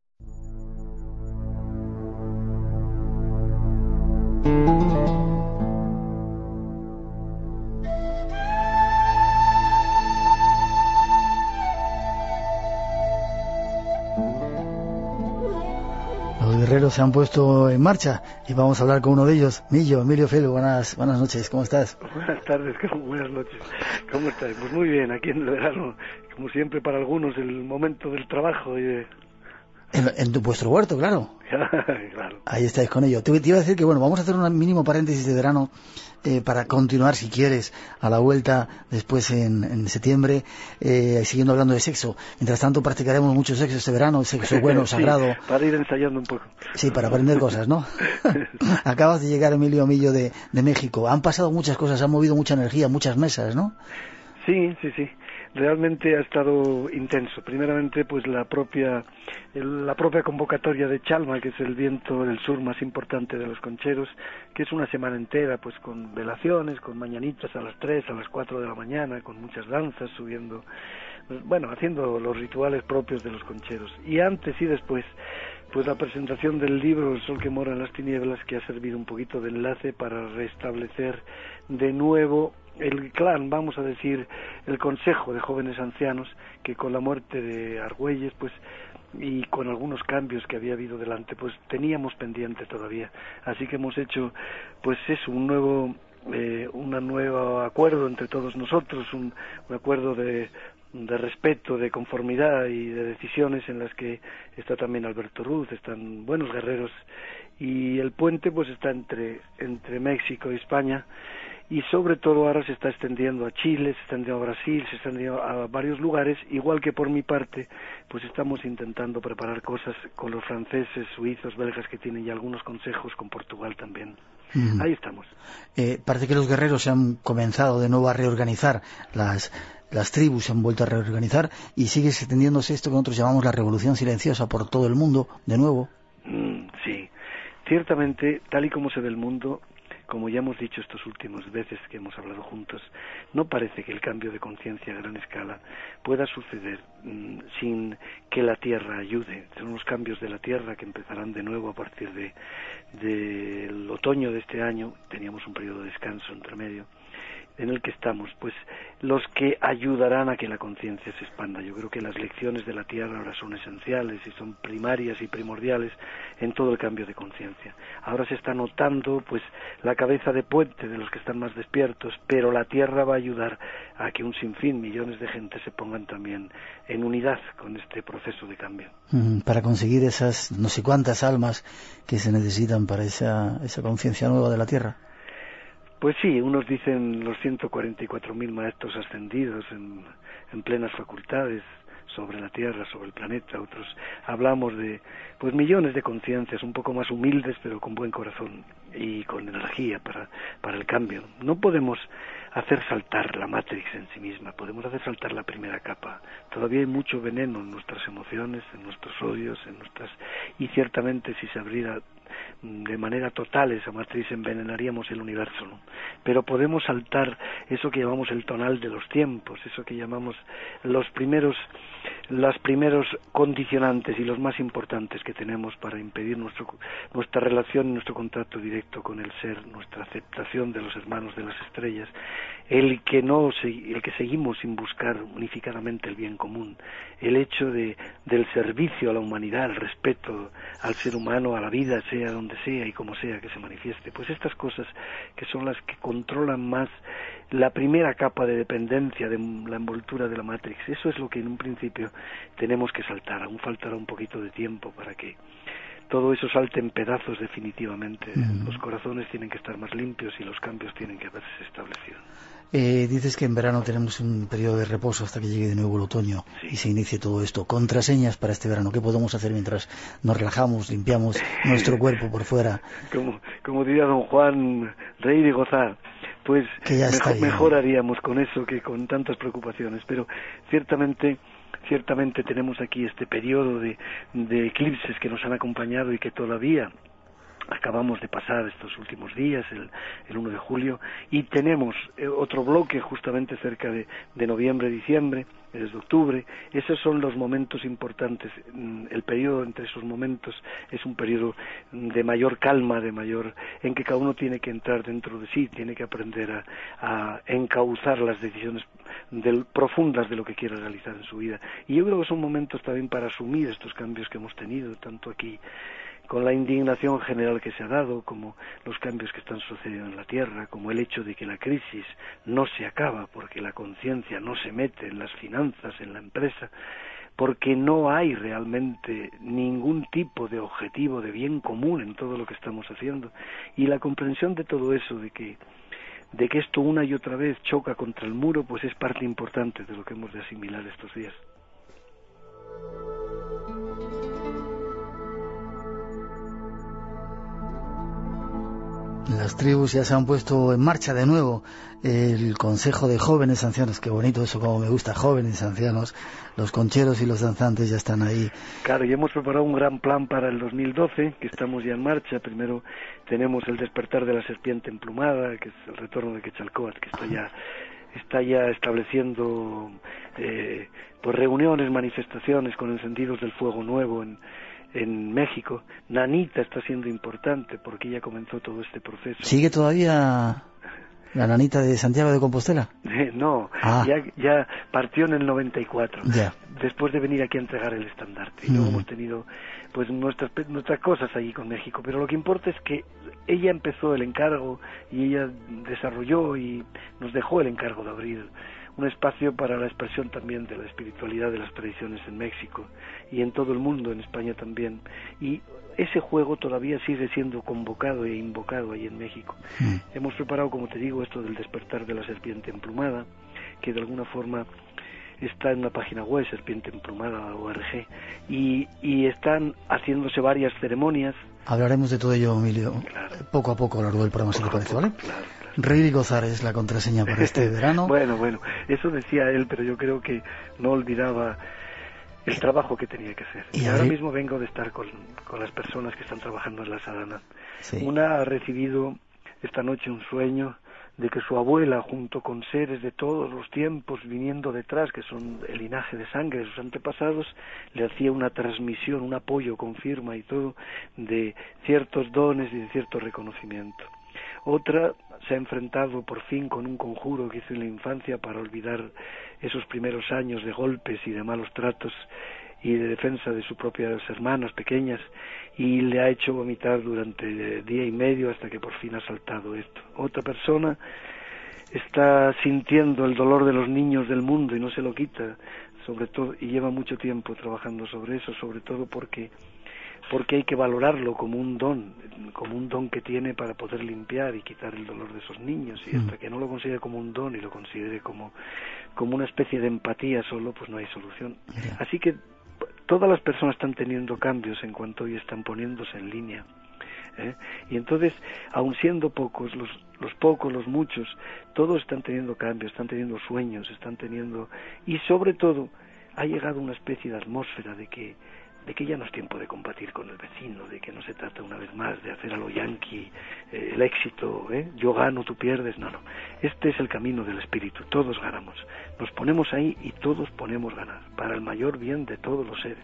Los guerreros se han puesto en marcha y vamos a hablar con uno de ellos. Millo, Emilio Felo, buenas, buenas noches, ¿cómo estás? Buenas tardes, buenas noches. ¿Cómo estás? Pues muy bien, aquí en el verano, como siempre para algunos, el momento del trabajo y de... En, en tu, vuestro huerto, claro. Claro. Ahí estáis con ello. Te, te iba a decir que, bueno, vamos a hacer un mínimo paréntesis de verano eh, para continuar, si quieres, a la vuelta después en, en septiembre, eh, siguiendo hablando de sexo. Mientras tanto, practicaremos mucho sexo este verano, sexo bueno, sí, sagrado. Para ir ensayando un poco. Sí, para aprender cosas, ¿no? Acabas de llegar, Emilio Millo, de, de México. Han pasado muchas cosas, han movido mucha energía, muchas mesas, ¿no? Sí, sí, sí. realmente ha estado intenso. Primeramente, pues la propia el, la propia convocatoria de Chalma, que es el viento del sur más importante de los concheros, que es una semana entera, pues con velaciones, con mañanitas a las tres, a las cuatro de la mañana, con muchas danzas, subiendo, bueno, haciendo los rituales propios de los concheros. Y antes y después, pues la presentación del libro El sol que mora en las tinieblas, que ha servido un poquito de enlace para restablecer de nuevo el clan, vamos a decir, el consejo de jóvenes ancianos, que con la muerte de Argüelles, pues, y con algunos cambios que había habido delante, pues teníamos pendiente todavía. Así que hemos hecho, pues eso, un nuevo, eh, un nuevo acuerdo entre todos nosotros, un, un acuerdo de de respeto, de conformidad y de decisiones en las que está también Alberto Ruz, están buenos guerreros, y el puente pues está entre entre México y España, y sobre todo ahora se está extendiendo a Chile, se está extendiendo a Brasil, se está extendiendo a varios lugares, igual que por mi parte pues estamos intentando preparar cosas con los franceses, suizos, belgas, que tienen ya algunos consejos, con Portugal también. Mm. Ahí estamos. Eh, parece que los guerreros se han comenzado de nuevo a reorganizar, las las tribus se han vuelto a reorganizar, y sigue extendiéndose esto que nosotros llamamos la revolución silenciosa por todo el mundo, de nuevo. Mm, sí, ciertamente, tal y como se ve el mundo, como ya hemos dicho estas últimas veces que hemos hablado juntos, no parece que el cambio de conciencia a gran escala pueda suceder mmm, sin que la Tierra ayude. Son los cambios de la Tierra que empezarán de nuevo a partir de del otoño de este año. Teníamos un periodo de descanso entre medio, en el que estamos, pues los que ayudarán a que la conciencia se expanda. Yo creo que las lecciones de la Tierra ahora son esenciales y son primarias y primordiales en todo el cambio de conciencia. Ahora se está notando pues la cabeza de puente de los que están más despiertos, pero la Tierra va a ayudar a que un sinfín, millones de gente se pongan también en unidad con este proceso de cambio. Mm, para conseguir esas no sé cuántas almas que se necesitan para esa, esa conciencia nueva de la Tierra. Pues sí, unos dicen los ciento cuarenta y cuatro mil maestros ascendidos en, en plenas facultades sobre la Tierra, sobre el planeta. Otros hablamos de pues millones de conciencias un poco más humildes, pero con buen corazón y con energía para, para el cambio. No podemos hacer saltar la Matrix en sí misma, podemos hacer saltar la primera capa. Todavía hay mucho veneno en nuestras emociones, en nuestros odios, en nuestras y ciertamente si se abriera de manera total esa matriz envenenaríamos el universo, ¿no? Pero podemos saltar eso que llamamos el tonal de los tiempos, eso que llamamos los primeros los primeros condicionantes y los más importantes que tenemos para impedir nuestro, nuestra relación y nuestro contacto directo con el ser, nuestra aceptación de los hermanos de las estrellas, el que no el que seguimos sin buscar unificadamente el bien común, el hecho de del servicio a la humanidad, el respeto al ser humano, a la vida, sea donde sea y como sea que se manifieste. Pues estas cosas que son las que controlan más la primera capa de dependencia de la envoltura de la Matrix, eso es lo que en un principio tenemos que saltar. Aún faltará un poquito de tiempo para que todo eso salte en pedazos definitivamente. Mm. Los corazones tienen que estar más limpios y los cambios tienen que haberse establecido. Eh, dices que en verano tenemos un periodo de reposo hasta que llegue de nuevo el otoño, sí, y se inicie todo esto. Contraseñas para este verano, ¿qué podemos hacer mientras nos relajamos, limpiamos nuestro cuerpo por fuera? Como, como diría don Juan, reír y gozar. Pues mejor, mejor haríamos con eso que con tantas preocupaciones, pero ciertamente ciertamente tenemos aquí este periodo de, de eclipses que nos han acompañado y que todavía acabamos de pasar estos últimos días, el, el uno de julio, y tenemos eh, otro bloque justamente cerca de, de noviembre, diciembre, desde octubre. Esos son los momentos importantes. El periodo entre esos momentos es un periodo de mayor calma, de mayor, en que cada uno tiene que entrar dentro de sí, tiene que aprender a, a encauzar las decisiones del, profundas de lo que quiere realizar en su vida. Y yo creo que son momentos también para asumir estos cambios que hemos tenido, tanto aquí con la indignación general que se ha dado, como los cambios que están sucediendo en la Tierra, como el hecho de que la crisis no se acaba porque la conciencia no se mete en las finanzas, en la empresa, porque no hay realmente ningún tipo de objetivo de bien común en todo lo que estamos haciendo, y la comprensión de todo eso, de que de que esto una y otra vez choca contra el muro, pues es parte importante de lo que hemos de asimilar estos días. Las tribus ya se han puesto en marcha de nuevo. El Consejo de Jóvenes Ancianos, qué bonito eso, como me gusta, jóvenes ancianos. Los concheros y los danzantes ya están ahí. Claro, y hemos preparado un gran plan para el dos mil doce, que estamos ya en marcha. Primero tenemos el despertar de la serpiente emplumada, que es el retorno de Quetzalcóatl, que está ya está ya estableciendo eh, pues reuniones, manifestaciones con encendidos del fuego nuevo en en México. Nanita está siendo importante porque ya comenzó todo este proceso. ¿Sigue todavía la Nanita de Santiago de Compostela? Eh, no, ah. ya, ya partió en el noventa y cuatro, ya. Después de venir aquí a entregar el estandarte. Y mm. luego hemos tenido pues nuestras, nuestras cosas allí con México, pero lo que importa es que ella empezó el encargo y ella desarrolló y nos dejó el encargo de abrir un espacio para la expresión también de la espiritualidad de las tradiciones en México y en todo el mundo, en España también. Y ese juego todavía sigue siendo convocado e invocado ahí en México. Mm. Hemos preparado, como te digo, esto del despertar de la serpiente emplumada, que de alguna forma está en la página web, serpiente emplumada punto org, y, y están haciéndose varias ceremonias. Hablaremos de todo ello, Emilio, claro. poco a poco a lo largo del programa, si te parece, ¿vale? Claro. Reír y gozar es la contraseña para este verano. Bueno, bueno, eso decía él, pero yo creo que no olvidaba el trabajo que tenía que hacer. Y, y ahora mismo vengo de estar con, con las personas que están trabajando en la sadana. Sí. Una ha recibido esta noche un sueño de que su abuela, junto con seres de todos los tiempos viniendo detrás, que son el linaje de sangre de sus antepasados, le hacía una transmisión, un apoyo con firma y todo, de ciertos dones y de cierto reconocimiento. Otra se ha enfrentado por fin con un conjuro que hizo en la infancia para olvidar esos primeros años de golpes y de malos tratos y de defensa de sus propias hermanas pequeñas, y le ha hecho vomitar durante día y medio hasta que por fin ha saltado esto. Otra persona está sintiendo el dolor de los niños del mundo y no se lo quita, sobre todo, y lleva mucho tiempo trabajando sobre eso, sobre todo porque porque hay que valorarlo como un don, como un don que tiene para poder limpiar y quitar el dolor de esos niños, y hasta que no lo considere como un don y lo considere como, como una especie de empatía solo, pues no hay solución. Así que todas las personas están teniendo cambios en cuanto hoy están poniéndose en línea, ¿eh? Y entonces, aun siendo pocos, los, los pocos, los muchos, todos están teniendo cambios, están teniendo sueños, están teniendo, y sobre todo ha llegado una especie de atmósfera de que de que ya no es tiempo de combatir con el vecino, de que no se trata una vez más de hacer a lo yanqui eh, el éxito, ¿eh? Yo gano, tú pierdes, no, no. Este es el camino del espíritu, todos ganamos. Nos ponemos ahí y todos ponemos ganar, para el mayor bien de todos los seres.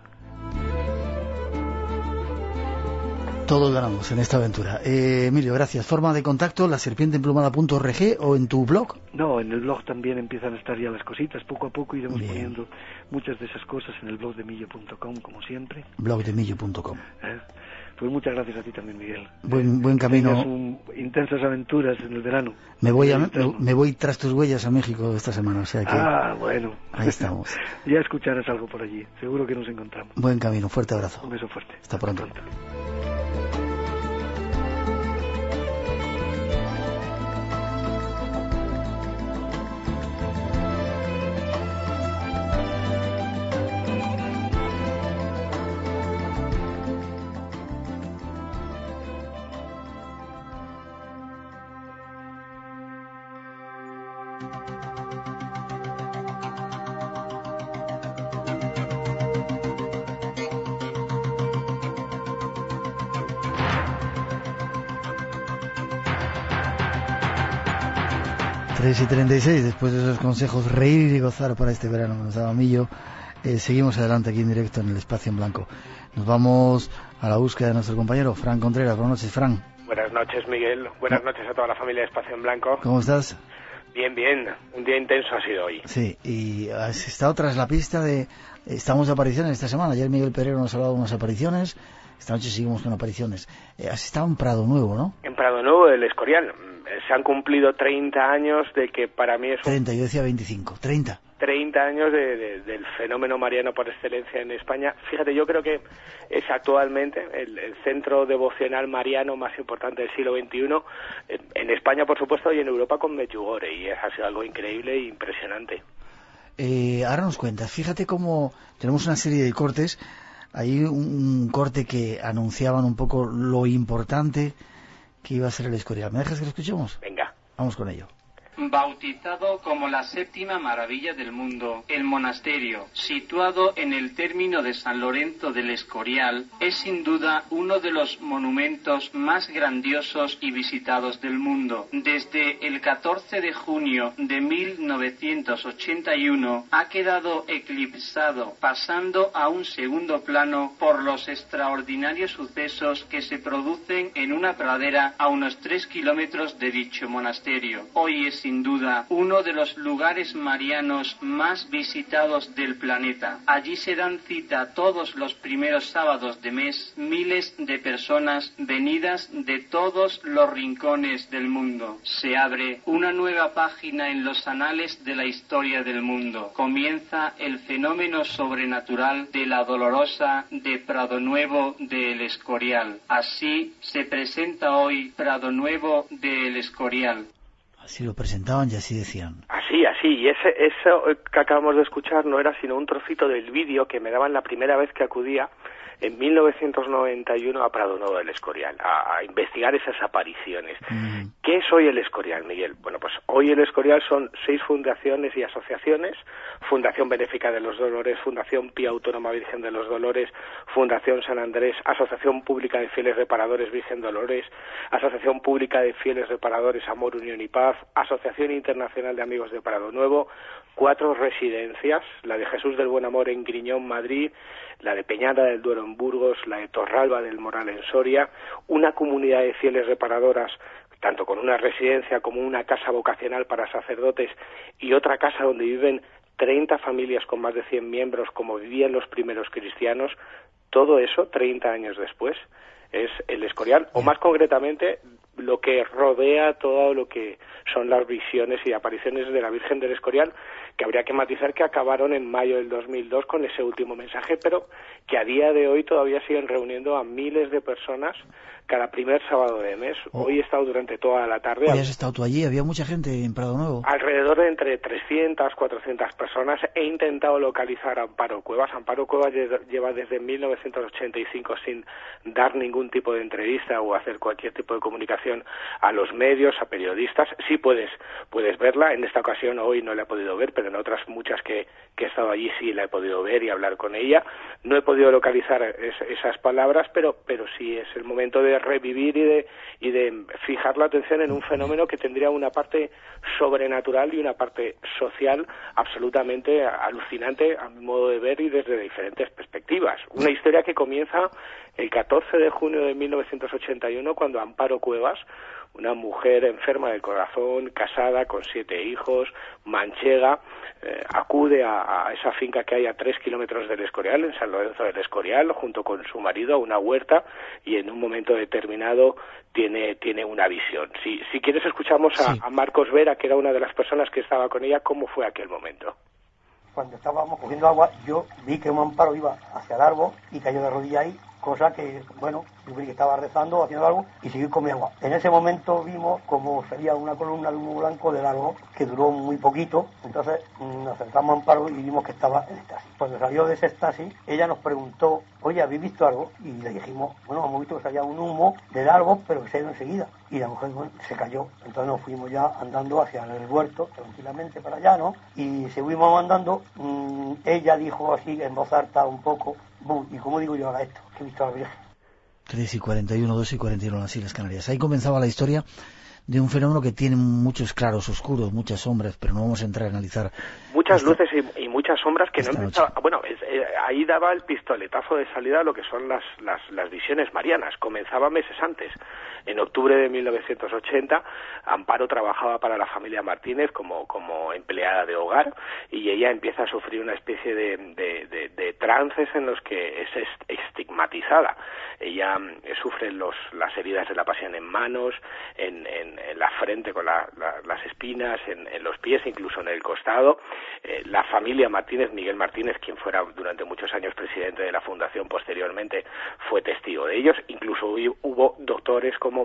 Todos ganamos en esta aventura. Eh, Emilio, gracias. Forma de contacto, la serpiente emplumada punto org o en tu blog. No, en el blog también empiezan a estar ya las cositas. Poco a poco iremos Bien. poniendo muchas de esas cosas en el blog de millo punto com, como siempre. blog de millo punto com. ¿Eh? Pues muchas gracias a ti también, Miguel. Buen, buen camino. Un, intensas aventuras en el verano. Me voy, a, me, me voy tras tus huellas a México esta semana, o sea que... Ah, bueno. Ahí estamos. Ya escucharás algo por allí. Seguro que nos encontramos. Buen camino. Fuerte abrazo. Un beso fuerte. Hasta pronto. Hasta pronto. tres y treinta y seis, después de esos consejos reír y gozar para este verano que nos daba Millo, eh, seguimos adelante aquí en directo en el Espacio en Blanco. Nos vamos a la búsqueda de nuestro compañero Fran Contreras. Buenas noches, Fran. Buenas noches, Miguel. Buenas noches a toda la familia de Espacio en Blanco. ¿Cómo estás? Bien, bien. Un día intenso ha sido hoy. Sí, y has estado tras la pista de... Estamos de apariciones esta semana. Ayer Miguel Pereiro nos ha hablado de unas apariciones. Esta noche seguimos con apariciones. Eh, has estado en Prado Nuevo, ¿no? En Prado Nuevo, el Escorial. Se han cumplido treinta años de que para mí es un... treinta, yo decía veinticinco. treinta. treinta años de, de, del fenómeno mariano por excelencia en España. Fíjate, yo creo que es actualmente el, el centro devocional mariano más importante del siglo veintiuno, en, en España, por supuesto, y en Europa con Medjugorje, y ha sido algo increíble e impresionante. Eh, ahora nos cuentas, fíjate cómo tenemos una serie de cortes. Hay un, un corte que anunciaban un poco lo importante que iba a ser el Escorial. ¿Me dejas que lo escuchemos? Venga. Vamos con ello. Bautizado como la séptima maravilla del mundo, el monasterio, situado en el término de San Lorenzo del Escorial, es sin duda uno de los monumentos más grandiosos y visitados del mundo. Desde el catorce de junio de mil novecientos ochenta y uno ha quedado eclipsado, pasando a un segundo plano por los extraordinarios sucesos que se producen en una pradera a unos tres kilómetros de dicho monasterio. Hoy es sin duda uno de los lugares marianos más visitados del planeta. Allí se dan cita todos los primeros sábados de mes miles de personas venidas de todos los rincones del mundo. Se abre una nueva página en los anales de la historia del mundo. Comienza el fenómeno sobrenatural de la Dolorosa de Prado Nuevo de El Escorial. Así se presenta hoy Prado Nuevo de El Escorial. Así lo presentaban y así decían. Así, así. Y ese, eso que acabamos de escuchar no era sino un trocito del vídeo que me daban la primera vez que acudía en mil novecientos noventa y uno a Prado Nuevo del Escorial, a, a investigar esas apariciones. Mm. ¿Qué es hoy el Escorial, Miguel? Bueno, pues hoy el Escorial son seis fundaciones y asociaciones: Fundación Benéfica de los Dolores, Fundación Pía Autónoma Virgen de los Dolores, Fundación San Andrés, Asociación Pública de Fieles Reparadores Virgen Dolores, Asociación Pública de Fieles Reparadores Amor, Unión y Paz, Asociación Internacional de Amigos de Prado Nuevo, cuatro residencias: la de Jesús del Buen Amor en Griñón, Madrid, la de Peñada del Duero en Burgos, la de Torralba del Moral en Soria, una comunidad de fieles reparadoras, tanto con una residencia como una casa vocacional para sacerdotes, y otra casa donde viven treinta familias con más de cien miembros, como vivían los primeros cristianos. Todo eso, treinta años después, es el Escorial, o más concretamente, lo que rodea todo lo que son las visiones y apariciones de la Virgen del Escorial, que habría que matizar que acabaron en mayo del dos mil dos con ese último mensaje, pero que a día de hoy todavía siguen reuniendo a miles de personas cada primer sábado de mes. Oh. Hoy he estado durante toda la tarde. ¿Hoy has estado tú allí? ¿Había mucha gente en Prado Nuevo? Alrededor de entre trescientas, cuatrocientas personas. He intentado localizar a Amparo Cuevas. Amparo Cuevas lleva desde mil novecientos ochenta y cinco sin dar ningún tipo de entrevista o hacer cualquier tipo de comunicación a los medios, a periodistas. Sí puedes puedes verla. En esta ocasión hoy no la he podido ver, pero en otras muchas que, que he estado allí sí la he podido ver y hablar con ella. No he podido localizar es, esas palabras, pero pero sí es el momento de revivir y de y de fijar la atención en un fenómeno que tendría una parte sobrenatural y una parte social absolutamente alucinante a mi modo de ver y desde diferentes perspectivas. Una historia que comienza el catorce de junio de mil novecientos ochenta y uno, cuando Amparo Cuevas, una mujer enferma del corazón, casada, con siete hijos, manchega, eh, acude a, a esa finca que hay a tres kilómetros del Escorial, en San Lorenzo del Escorial, junto con su marido, a una huerta, y en un momento determinado tiene tiene una visión. Si, si quieres escuchamos a, sí. a Marcos Vera, que era una de las personas que estaba con ella, cómo fue aquel momento. Cuando estábamos cogiendo agua, yo vi que un Amparo iba hacia el árbol y cayó de rodillas ahí, cosa que, bueno, yo vi que estaba rezando, haciendo algo, y seguí con mi agua. En ese momento vimos como salía una columna de humo blanco del árbol, que duró muy poquito. Entonces nos acercamos a Amparo y vimos que estaba en éxtasis. Cuando salió de ese éxtasis, ella nos preguntó, oye, ¿habéis visto algo? Y le dijimos, bueno, hemos visto que salía un humo del árbol, pero que se ha ido enseguida. Y la mujer, bueno, se cayó. Entonces nos fuimos ya andando hacia el huerto, tranquilamente para allá, ¿no? Y seguimos andando. Mmm, ella dijo así, en voz alta un poco, ¿y cómo digo yo ahora esto? Que he visto a la Virgen. tres y cuarenta y uno, dos y cuarenta y uno en las Islas Canarias. Ahí comenzaba la historia de un fenómeno que tiene muchos claros oscuros, muchas sombras, pero no vamos a entrar a analizar. Muchas esta, luces y, y muchas sombras que no empezaba. Bueno, es, eh, ahí daba el pistoletazo de salida a lo que son las, las, las visiones marianas. Comenzaba meses antes. En octubre de mil novecientos ochenta, Amparo trabajaba para la familia Martínez como, como empleada de hogar, y ella empieza a sufrir una especie de, de, de, de trances en los que es estigmatizada. Ella eh, sufre los, las heridas de la pasión en manos, en, en, en la frente con la, la, las espinas, en, en los pies, incluso en el costado. Eh, la familia Martínez, Miguel Martínez, quien fuera durante muchos años presidente de la fundación posteriormente, fue testigo de ellos. Incluso hubo, hubo doctores como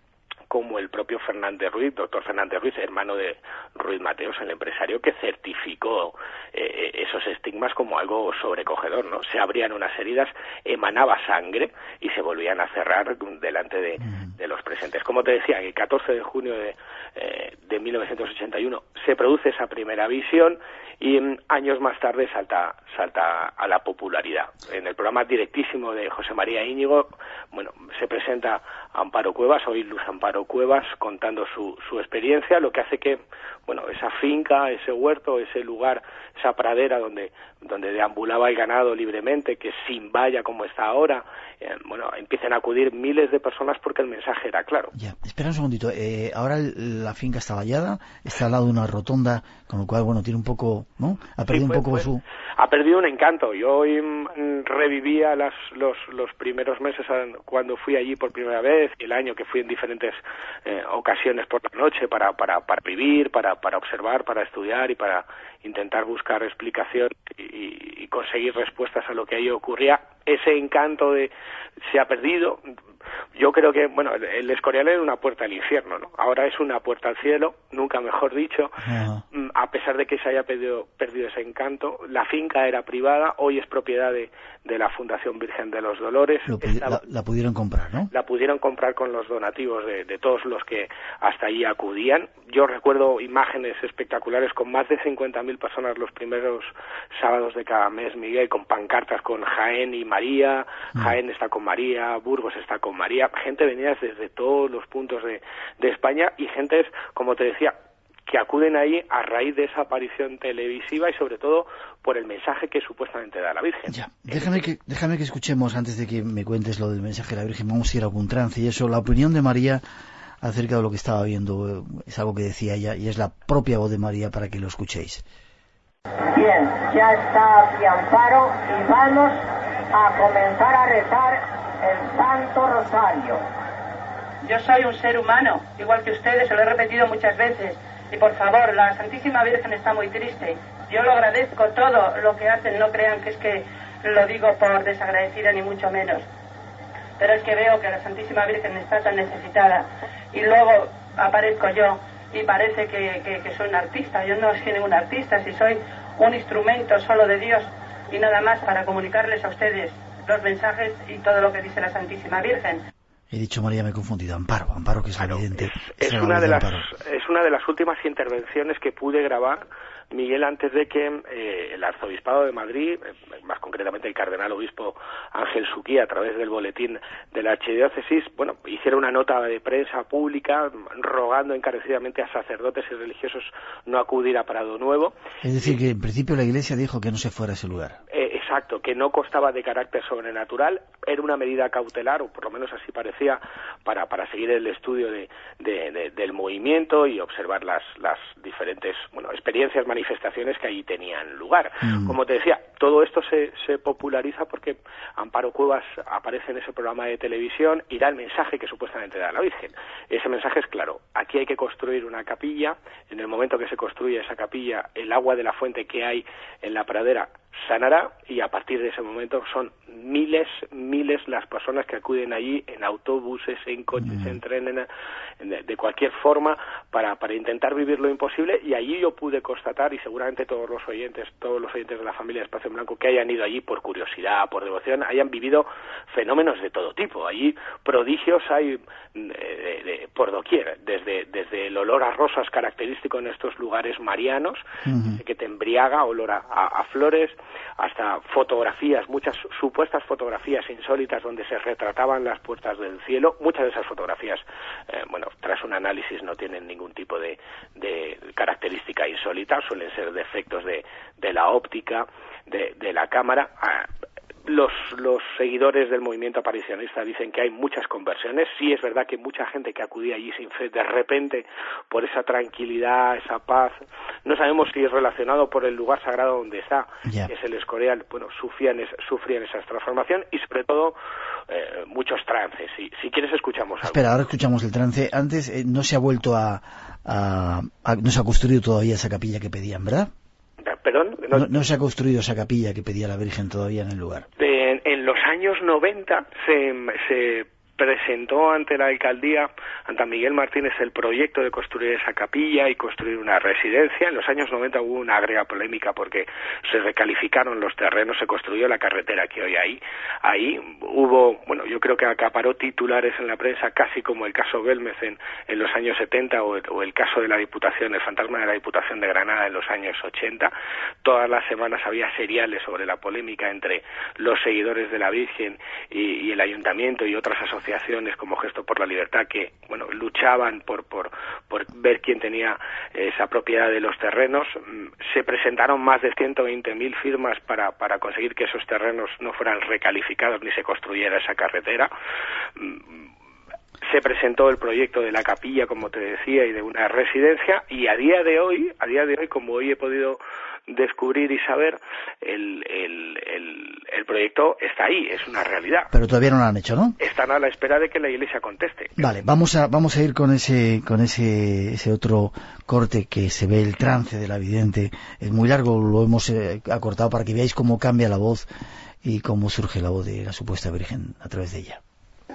como el propio Fernández Ruiz, doctor Fernández Ruiz, hermano de Ruiz Mateos, el empresario, que certificó eh, esos estigmas como algo sobrecogedor, ¿no? Se abrían unas heridas, emanaba sangre y se volvían a cerrar delante de, de los presentes. Como te decía, el catorce de junio de, eh, de mil novecientos ochenta y uno se produce esa primera visión y mm, años más tarde salta salta a la popularidad. En el programa directísimo de José María Íñigo, bueno, se presenta Amparo Cuevas, hoy Luz Amparo Cuevas, contando su, su experiencia, lo que hace que, bueno, esa finca, ese huerto, ese lugar, esa pradera donde donde deambulaba el ganado libremente, que sin valla como está ahora, eh, bueno, empiezan a acudir miles de personas porque el mensaje era claro. Ya, espera un segundito, eh, ahora el, la finca está vallada, está al lado de una rotonda, con lo cual, bueno, tiene un poco, ¿no? Ha perdido sí, pues, un poco pues, su... Ha perdido un encanto. Yo hoy mm, revivía las, los, los primeros meses cuando fui allí por primera vez, y el año que fui en diferentes eh, ocasiones por la noche para, para, para vivir, para, para observar, para estudiar y para intentar buscar explicación y, y conseguir respuestas a lo que ahí ocurría. Ese encanto de se ha perdido. Yo creo que, bueno, el Escorial era una puerta al infierno, ¿no? Ahora es una puerta al cielo, nunca mejor dicho. Uh-huh. A pesar de que se haya perdido, perdido ese encanto, la finca era privada, hoy es propiedad de, de la Fundación Virgen de los Dolores. Lo, Estaba, la, la pudieron comprar, ¿no? La pudieron comprar con los donativos de, de todos los que hasta allí acudían. Yo recuerdo imágenes espectaculares con más de cincuenta mil personas los primeros sábados de cada mes, Miguel, con pancartas con Jaén y María, uh-huh. Jaén está con María, Burgos está con María, gente venida desde todos los puntos de, de España y gentes, como te decía, que acuden ahí a raíz de esa aparición televisiva y sobre todo por el mensaje que supuestamente da la Virgen. Ya, déjame que, déjame que escuchemos, antes de que me cuentes lo del mensaje de la Virgen, vamos a ir a algún trance y eso, la opinión de María acerca de lo que estaba viendo, es algo que decía ella y es la propia voz de María para que lo escuchéis. Bien, ya está aquí Amparo y vamos a comenzar a rezar el Santo Rosario. Yo soy un ser humano, igual que ustedes, se lo he repetido muchas veces. Y por favor, la Santísima Virgen está muy triste. Yo lo agradezco todo lo que hacen, no crean que es que lo digo por desagradecida ni mucho menos. Pero es que veo que la Santísima Virgen está tan necesitada. Y luego aparezco yo y parece que, que, que soy un artista. Yo no soy ningún artista, si soy un instrumento solo de Dios y nada más para comunicarles a ustedes los mensajes y todo lo que dice la Santísima Virgen. He dicho María, me he confundido. Amparo, Amparo, que es claro, evidente. Es, es, una de las, es una de las últimas intervenciones que pude grabar, Miguel, antes de que eh, el Arzobispado de Madrid, eh, más concretamente el Cardenal Obispo Ángel Suquía, a través del boletín de la Archidiócesis, bueno, hiciera una nota de prensa pública rogando encarecidamente a sacerdotes y religiosos no acudir a Prado Nuevo. Es decir, que en principio la Iglesia dijo que no se fuera a ese lugar. Eh, exacto, que no constaba de carácter sobrenatural, era una medida cautelar, o por lo menos así parecía, para, para seguir el estudio de, de, de, del movimiento y observar las, las diferentes, bueno, experiencias, manifestaciones que allí tenían lugar. Mm. Como te decía, todo esto se, se populariza porque Amparo Cuevas aparece en ese programa de televisión y da el mensaje que supuestamente da la Virgen. Ese mensaje es claro, aquí hay que construir una capilla, en el momento que se construye esa capilla, el agua de la fuente que hay en la pradera sanará y a partir de ese momento son miles, miles las personas que acuden allí en autobuses, en coches, mm. en trenes, de, de cualquier forma para, para intentar vivir lo imposible y allí yo pude constatar y seguramente todos los oyentes, todos los oyentes de la familia Espacio en Blanco que hayan ido allí por curiosidad, por devoción, hayan vivido fenómenos de todo tipo. Allí prodigios hay de, de, de, por doquier, desde, desde el olor a rosas característico en estos lugares marianos, mm. que te embriaga, olor a, a, a flores, hasta fotografías, muchas supuestas fotografías insólitas donde se retrataban las puertas del cielo. Muchas de esas fotografías, eh, bueno, tras un análisis no tienen ningún tipo de, de característica insólita, suelen ser defectos de, de la óptica, de, de la cámara. Ah, Los, los seguidores del movimiento aparicionista dicen que hay muchas conversiones. Sí es verdad que mucha gente que acudía allí sin fe, de repente, por esa tranquilidad, esa paz, no sabemos si es relacionado por el lugar sagrado donde está, yeah. que es el Escorial, bueno, sufrían, es, sufrían esa transformación y sobre todo eh, muchos trances. Si, si quieres escuchamos algo. Espera, ahora escuchamos el trance. Antes eh, no se ha vuelto a, a, a... no se ha construido todavía esa capilla que pedían, ¿verdad? Perdón, no, no, no se ha construido esa capilla que pedía la Virgen todavía en el lugar. De, en, en los años noventa se, se presentó ante la alcaldía, ante Miguel Martínez, el proyecto de construir esa capilla y construir una residencia. En los años noventa hubo una agria polémica porque se recalificaron los terrenos, se construyó la carretera que hoy hay. Ahí hubo, bueno, yo creo que acaparó titulares en la prensa, casi como el caso Belmez en, en los años setenta o, o el caso de la Diputación, el fantasma de la Diputación de Granada en los años ochenta. Todas las semanas había seriales sobre la polémica entre los seguidores de la Virgen y, y el Ayuntamiento y otras asociaciones como Gesto por la Libertad que, bueno, luchaban por, por, por ver quién tenía esa propiedad de los terrenos. Se presentaron más de ciento veinte mil firmas para, para conseguir que esos terrenos no fueran recalificados ni se construyera esa carretera. Se presentó el proyecto de la capilla, como te decía, y de una residencia, y a día de hoy, a día de hoy, como hoy he podido descubrir y saber, el, el, el, el proyecto está ahí, es una realidad. Pero todavía no lo han hecho, ¿no? Están a la espera de que la Iglesia conteste. Vale, vamos a vamos a ir con ese con ese ese otro corte que se ve el trance de la vidente. Es muy largo, lo hemos eh, acortado para que veáis cómo cambia la voz y cómo surge la voz de la supuesta Virgen a través de ella.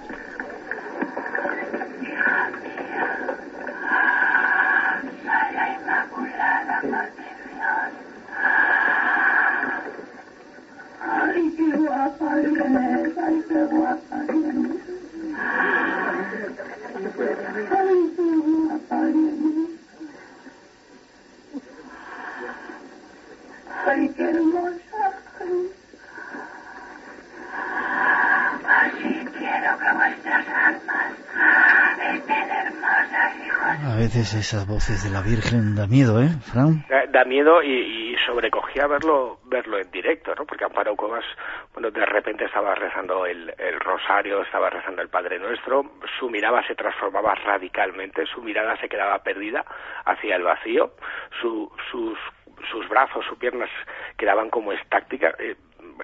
Ay, qué guapa eres, ay, qué guapa eres. Ay, qué guapa eres. Ay, qué hermosa. Así quiero que vuestras almas estén hermosas, hijos. A veces esas voces de la Virgen da miedo, ¿eh, Fran? Da, da miedo y, y sobrecogía verlo verlo en directo, ¿no? Porque Amparo Cuevas, bueno, de repente estaba rezando el, el rosario, estaba rezando el Padre Nuestro, su mirada se transformaba radicalmente, su mirada se quedaba perdida hacia el vacío, su, sus, sus brazos, sus piernas quedaban como estáticas, eh,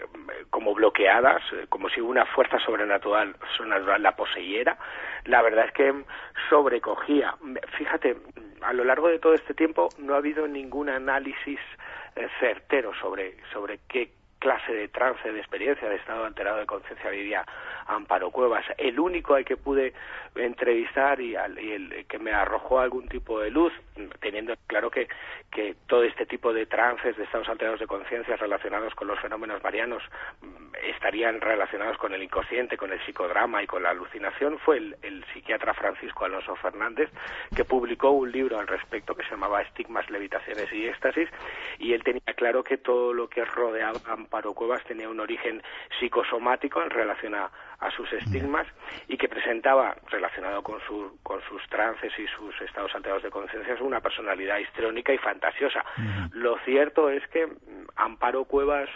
como bloqueadas, como si una fuerza sobrenatural, sobrenatural la poseyera. La verdad es que sobrecogía. Fíjate, a lo largo de todo este tiempo no ha habido ningún análisis eh, certero sobre, sobre qué clase de trance, de experiencia, de estado alterado de conciencia vivía Amparo Cuevas. El único al que pude entrevistar y, al, y el que me arrojó algún tipo de luz, teniendo claro que, que todo este tipo de trances, de estados alterados de conciencia relacionados con los fenómenos marianos estarían relacionados con el inconsciente, con el psicodrama y con la alucinación, fue el, el psiquiatra Francisco Alonso Fernández, que publicó un libro al respecto que se llamaba Estigmas, Levitaciones y Éxtasis, y él tenía claro que todo lo que rodeaba a Amparo Cuevas tenía un origen psicosomático en relación a, a sus estigmas y que presentaba, relacionado con, su, con sus trances y sus estados alterados de conciencia, una personalidad histriónica y fantasiosa. Uh-huh. Lo cierto es que Amparo Cuevas,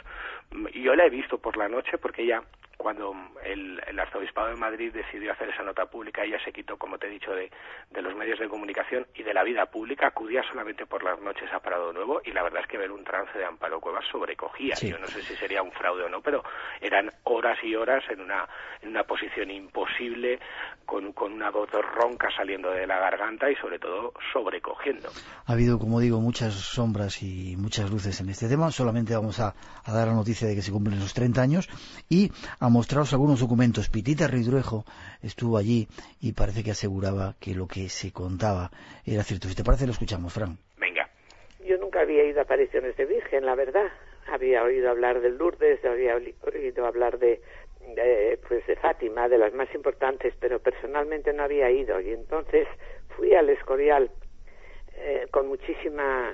yo la he visto por la noche porque ella, cuando el, el Arzobispado de Madrid decidió hacer esa nota pública, ella se quitó, como te he dicho, de, de los medios de comunicación y de la vida pública, acudía solamente por las noches a Prado Nuevo, y la verdad es que ver un trance de Amparo Cuevas sobrecogía. Sí. Yo no sé si sería un fraude o no, pero eran horas y horas en una, en una posición imposible, con, con una voz ronca saliendo de la garganta y sobre todo sobrecogiendo. Ha habido, como digo, muchas sombras y muchas luces en este tema. Solamente vamos a, a dar la noticia de que se cumplen los treinta años y a mostraros algunos documentos. Pitita Ridruejo estuvo allí y parece que aseguraba que lo que se contaba era cierto. Si te parece, lo escuchamos, Fran. Venga. Yo nunca había ido a apariciones de Virgen, la verdad. Había oído hablar del Lourdes, había oído hablar de, de, pues de Fátima, de las más importantes, pero personalmente no había ido. Y entonces fui al Escorial eh, con muchísima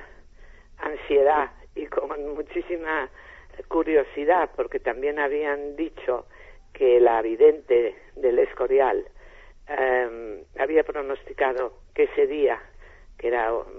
ansiedad y con muchísima curiosidad, porque también habían dicho que la vidente del Escorial eh, había pronosticado que ese día, que era um,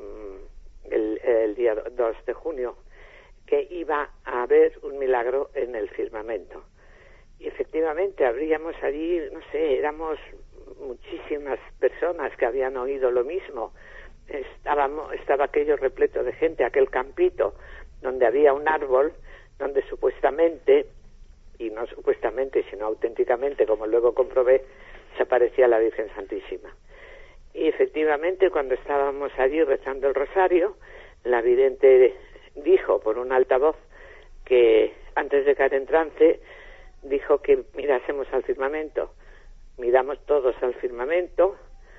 el, el día dos de junio, que iba a haber un milagro en el firmamento. Y efectivamente habríamos allí, no sé, éramos muchísimas personas que habían oído lo mismo. Estábamos, estaba aquello repleto de gente, aquel campito donde había un árbol, donde supuestamente, y no supuestamente, sino auténticamente, como luego comprobé, se aparecía la Virgen Santísima. Y efectivamente, cuando estábamos allí rezando el rosario, la vidente dijo por un altavoz que, antes de caer en trance, dijo que mirásemos al firmamento. miramos todos al firmamento,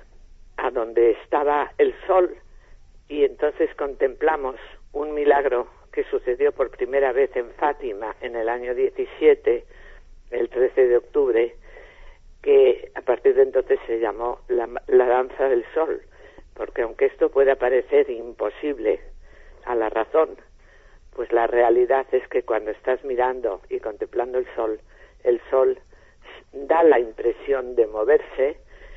a donde estaba el sol, y entonces contemplamos un milagro que sucedió por primera vez en Fátima en el año diecisiete, el trece de octubre, que a partir de entonces se llamó la, la danza del sol, porque aunque esto pueda parecer imposible a la razón, pues la realidad es que cuando estás mirando y contemplando el sol, el sol da la impresión de moverse,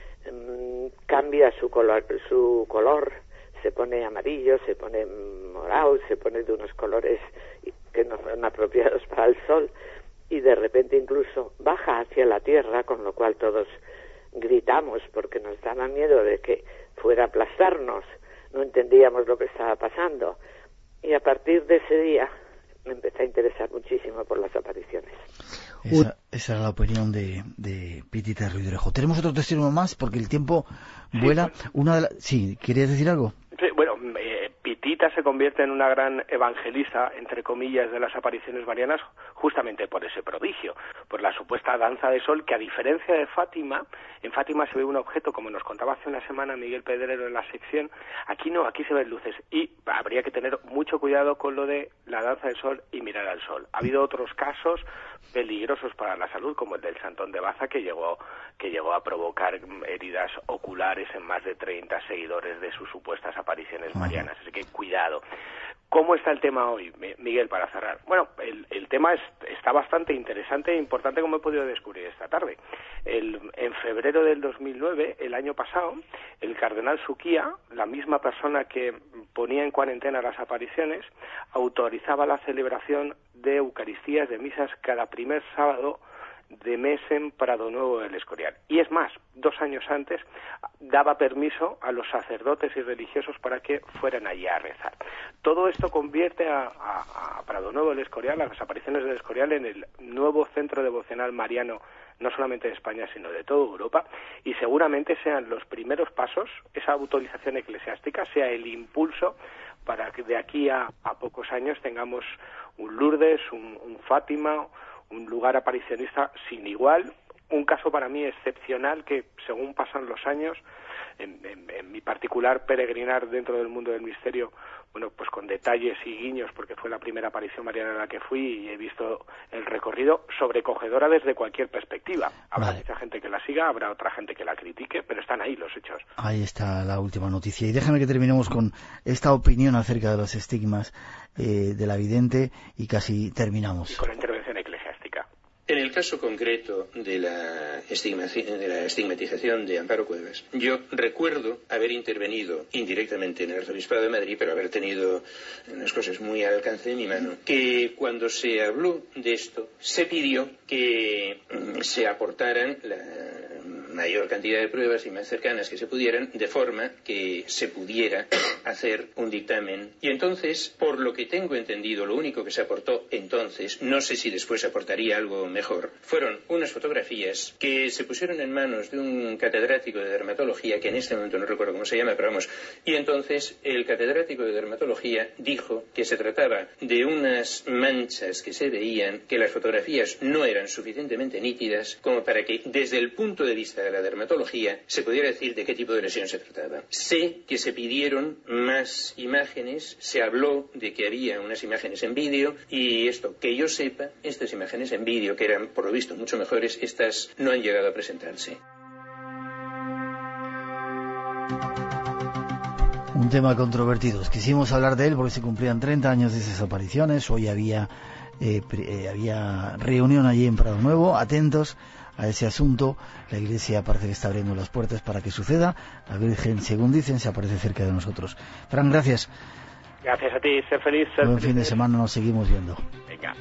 mmm, cambia su color, su color, se pone amarillo, se pone morado, se pone de unos colores que no son apropiados para el sol, y de repente incluso baja hacia la tierra, con lo cual todos gritamos porque nos daba miedo de que fuera a aplastarnos, no entendíamos lo que estaba pasando, y a partir de ese día me empecé a interesar muchísimo por las apariciones. Esa, esa era la opinión de, de Pitita Ruidrejo. Tenemos otro testimonio más porque el tiempo vuela. Sí, pues, Una de la... sí, ¿querías decir algo? Sí, bueno, eh, Pitita se convierte en una gran evangelista, entre comillas, de las apariciones marianas, justamente por ese prodigio, por la supuesta danza de sol, que a diferencia de Fátima, en Fátima se ve un objeto, como nos contaba hace una semana Miguel Pedrero en la sección, aquí no, aquí se ven luces, y habría que tener mucho cuidado con lo de la danza del sol y mirar al sol. Ha habido otros casos peligrosos para la salud, como el del Santón de Baza, que llegó, que llegó a provocar heridas oculares en más de treinta seguidores de sus supuestas apariciones marianas, así que cuidado. ¿Cómo está el tema hoy, Miguel, para cerrar? Bueno, el, el tema es, está bastante interesante e importante, como he podido descubrir esta tarde. El, en febrero del dos mil nueve, el año pasado, el cardenal Suquía, la misma persona que ponía en cuarentena las apariciones, autorizaba la celebración de Eucaristías, de misas, cada primer sábado de mes en Prado Nuevo del Escorial. Y es más, dos años antes daba permiso a los sacerdotes y religiosos para que fueran allí a rezar. Todo esto convierte a, a, a Prado Nuevo del Escorial, a las apariciones del Escorial, en el nuevo centro devocional mariano, no solamente de España, sino de toda Europa, y seguramente sean los primeros pasos, esa autorización eclesiástica, sea el impulso para que de aquí a, a pocos años tengamos un Lourdes, un, un Fátima, un lugar aparicionista sin igual, un caso para mí excepcional que, según pasan los años, en, en, en mi particular peregrinar dentro del mundo del misterio, bueno, pues con detalles y guiños, porque fue la primera aparición mariana en la que fui y he visto el recorrido, sobrecogedora desde cualquier perspectiva. Habrá vale. mucha gente que la siga, habrá otra gente que la critique, pero están ahí los hechos. Ahí está la última noticia. Y déjame que terminemos con esta opinión acerca de los estigmas eh, de la vidente y casi terminamos. Y con la intervención eclesiástica. En el caso concreto de la, de la estigmatización de Amparo Cuevas, yo recuerdo haber intervenido indirectamente en el Arzobispado de Madrid, pero haber tenido unas cosas muy al alcance de mi mano, que cuando se habló de esto, se pidió que se aportaran la mayor cantidad de pruebas y más cercanas que se pudieran, de forma que se pudiera hacer un dictamen. Y entonces, por lo que tengo entendido, lo único que se aportó entonces, no sé si después se aportaría algo mejor, fueron unas fotografías que se pusieron en manos de un catedrático de dermatología, que en este momento no recuerdo cómo se llama, pero vamos, y entonces el catedrático de dermatología dijo que se trataba de unas manchas que se veían, que las fotografías no eran suficientemente nítidas como para que desde el punto de vista de la dermatología se pudiera decir de qué tipo de lesión se trataba. Sé que se pidieron más imágenes, se habló de que había unas imágenes en vídeo, y esto, que yo sepa, estas imágenes en vídeo, que eran por lo visto mucho mejores, estas no han llegado a presentarse. Un tema controvertido. Quisimos hablar de él porque se cumplían treinta años de esas apariciones. Hoy había, eh, eh, había reunión allí en Prado Nuevo. Atentos a ese asunto. La Iglesia parece que está abriendo las puertas para que suceda. La Virgen, según dicen, se aparece cerca de nosotros. Fran, gracias. Gracias a ti. Sé feliz. Ser Buen feliz. fin de semana. Nos seguimos viendo. Venga.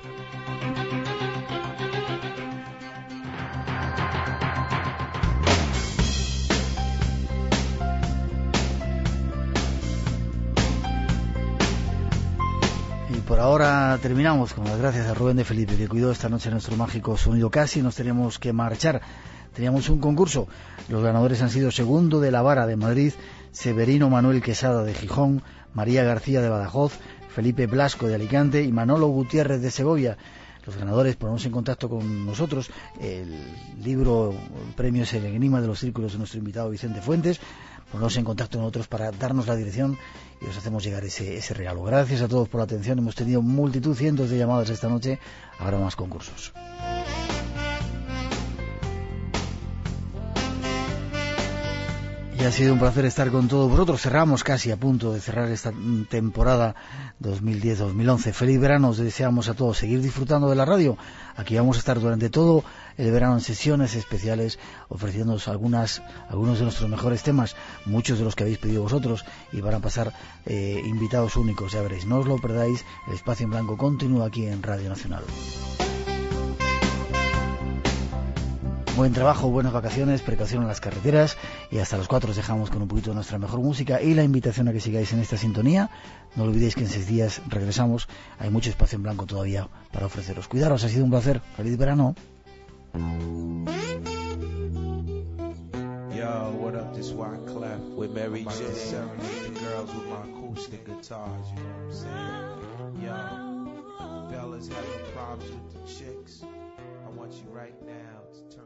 Por ahora terminamos con las gracias a Rubén de Felipe, que cuidó esta noche nuestro mágico sonido. Casi nos tenemos que marchar. Teníamos un concurso. Los ganadores han sido Segundo de la Vara de Madrid, Severino Manuel Quesada de Gijón, María García de Badajoz, Felipe Blasco de Alicante y Manolo Gutiérrez de Segovia. los ganadores, ponernos en contacto con nosotros. El libro, el premio es El enigma de los círculos de nuestro invitado Vicente Fuentes. Ponernos en contacto con nosotros para darnos la dirección y os hacemos llegar ese, ese regalo. Gracias a todos por la atención. Hemos tenido multitud, cientos de llamadas esta noche. Habrá más concursos. Y ha sido un placer estar con todos vosotros. Cerramos casi a punto de cerrar esta temporada dos mil diez dos mil once. Feliz verano, os deseamos a todos seguir disfrutando de la radio. Aquí vamos a estar durante todo el verano en sesiones especiales, ofreciéndoos algunas, algunos de nuestros mejores temas, muchos de los que habéis pedido vosotros, y van a pasar eh, invitados únicos, ya veréis. No os lo perdáis, el Espacio en Blanco continúa aquí en Radio Nacional. Buen trabajo, buenas vacaciones, precaución en las carreteras, y hasta los cuatro os dejamos con un poquito de nuestra mejor música y la invitación a que sigáis en esta sintonía. No olvidéis que en seis días regresamos, hay mucho espacio en blanco todavía para ofreceros. Cuidaros, ha sido un placer, feliz verano. Yo, what up, this Wyclef with Mary J. Serenade the girls with my acoustic guitars, you know what I'm saying? Yo, fellas having problems with the chicks, I want you right now to turn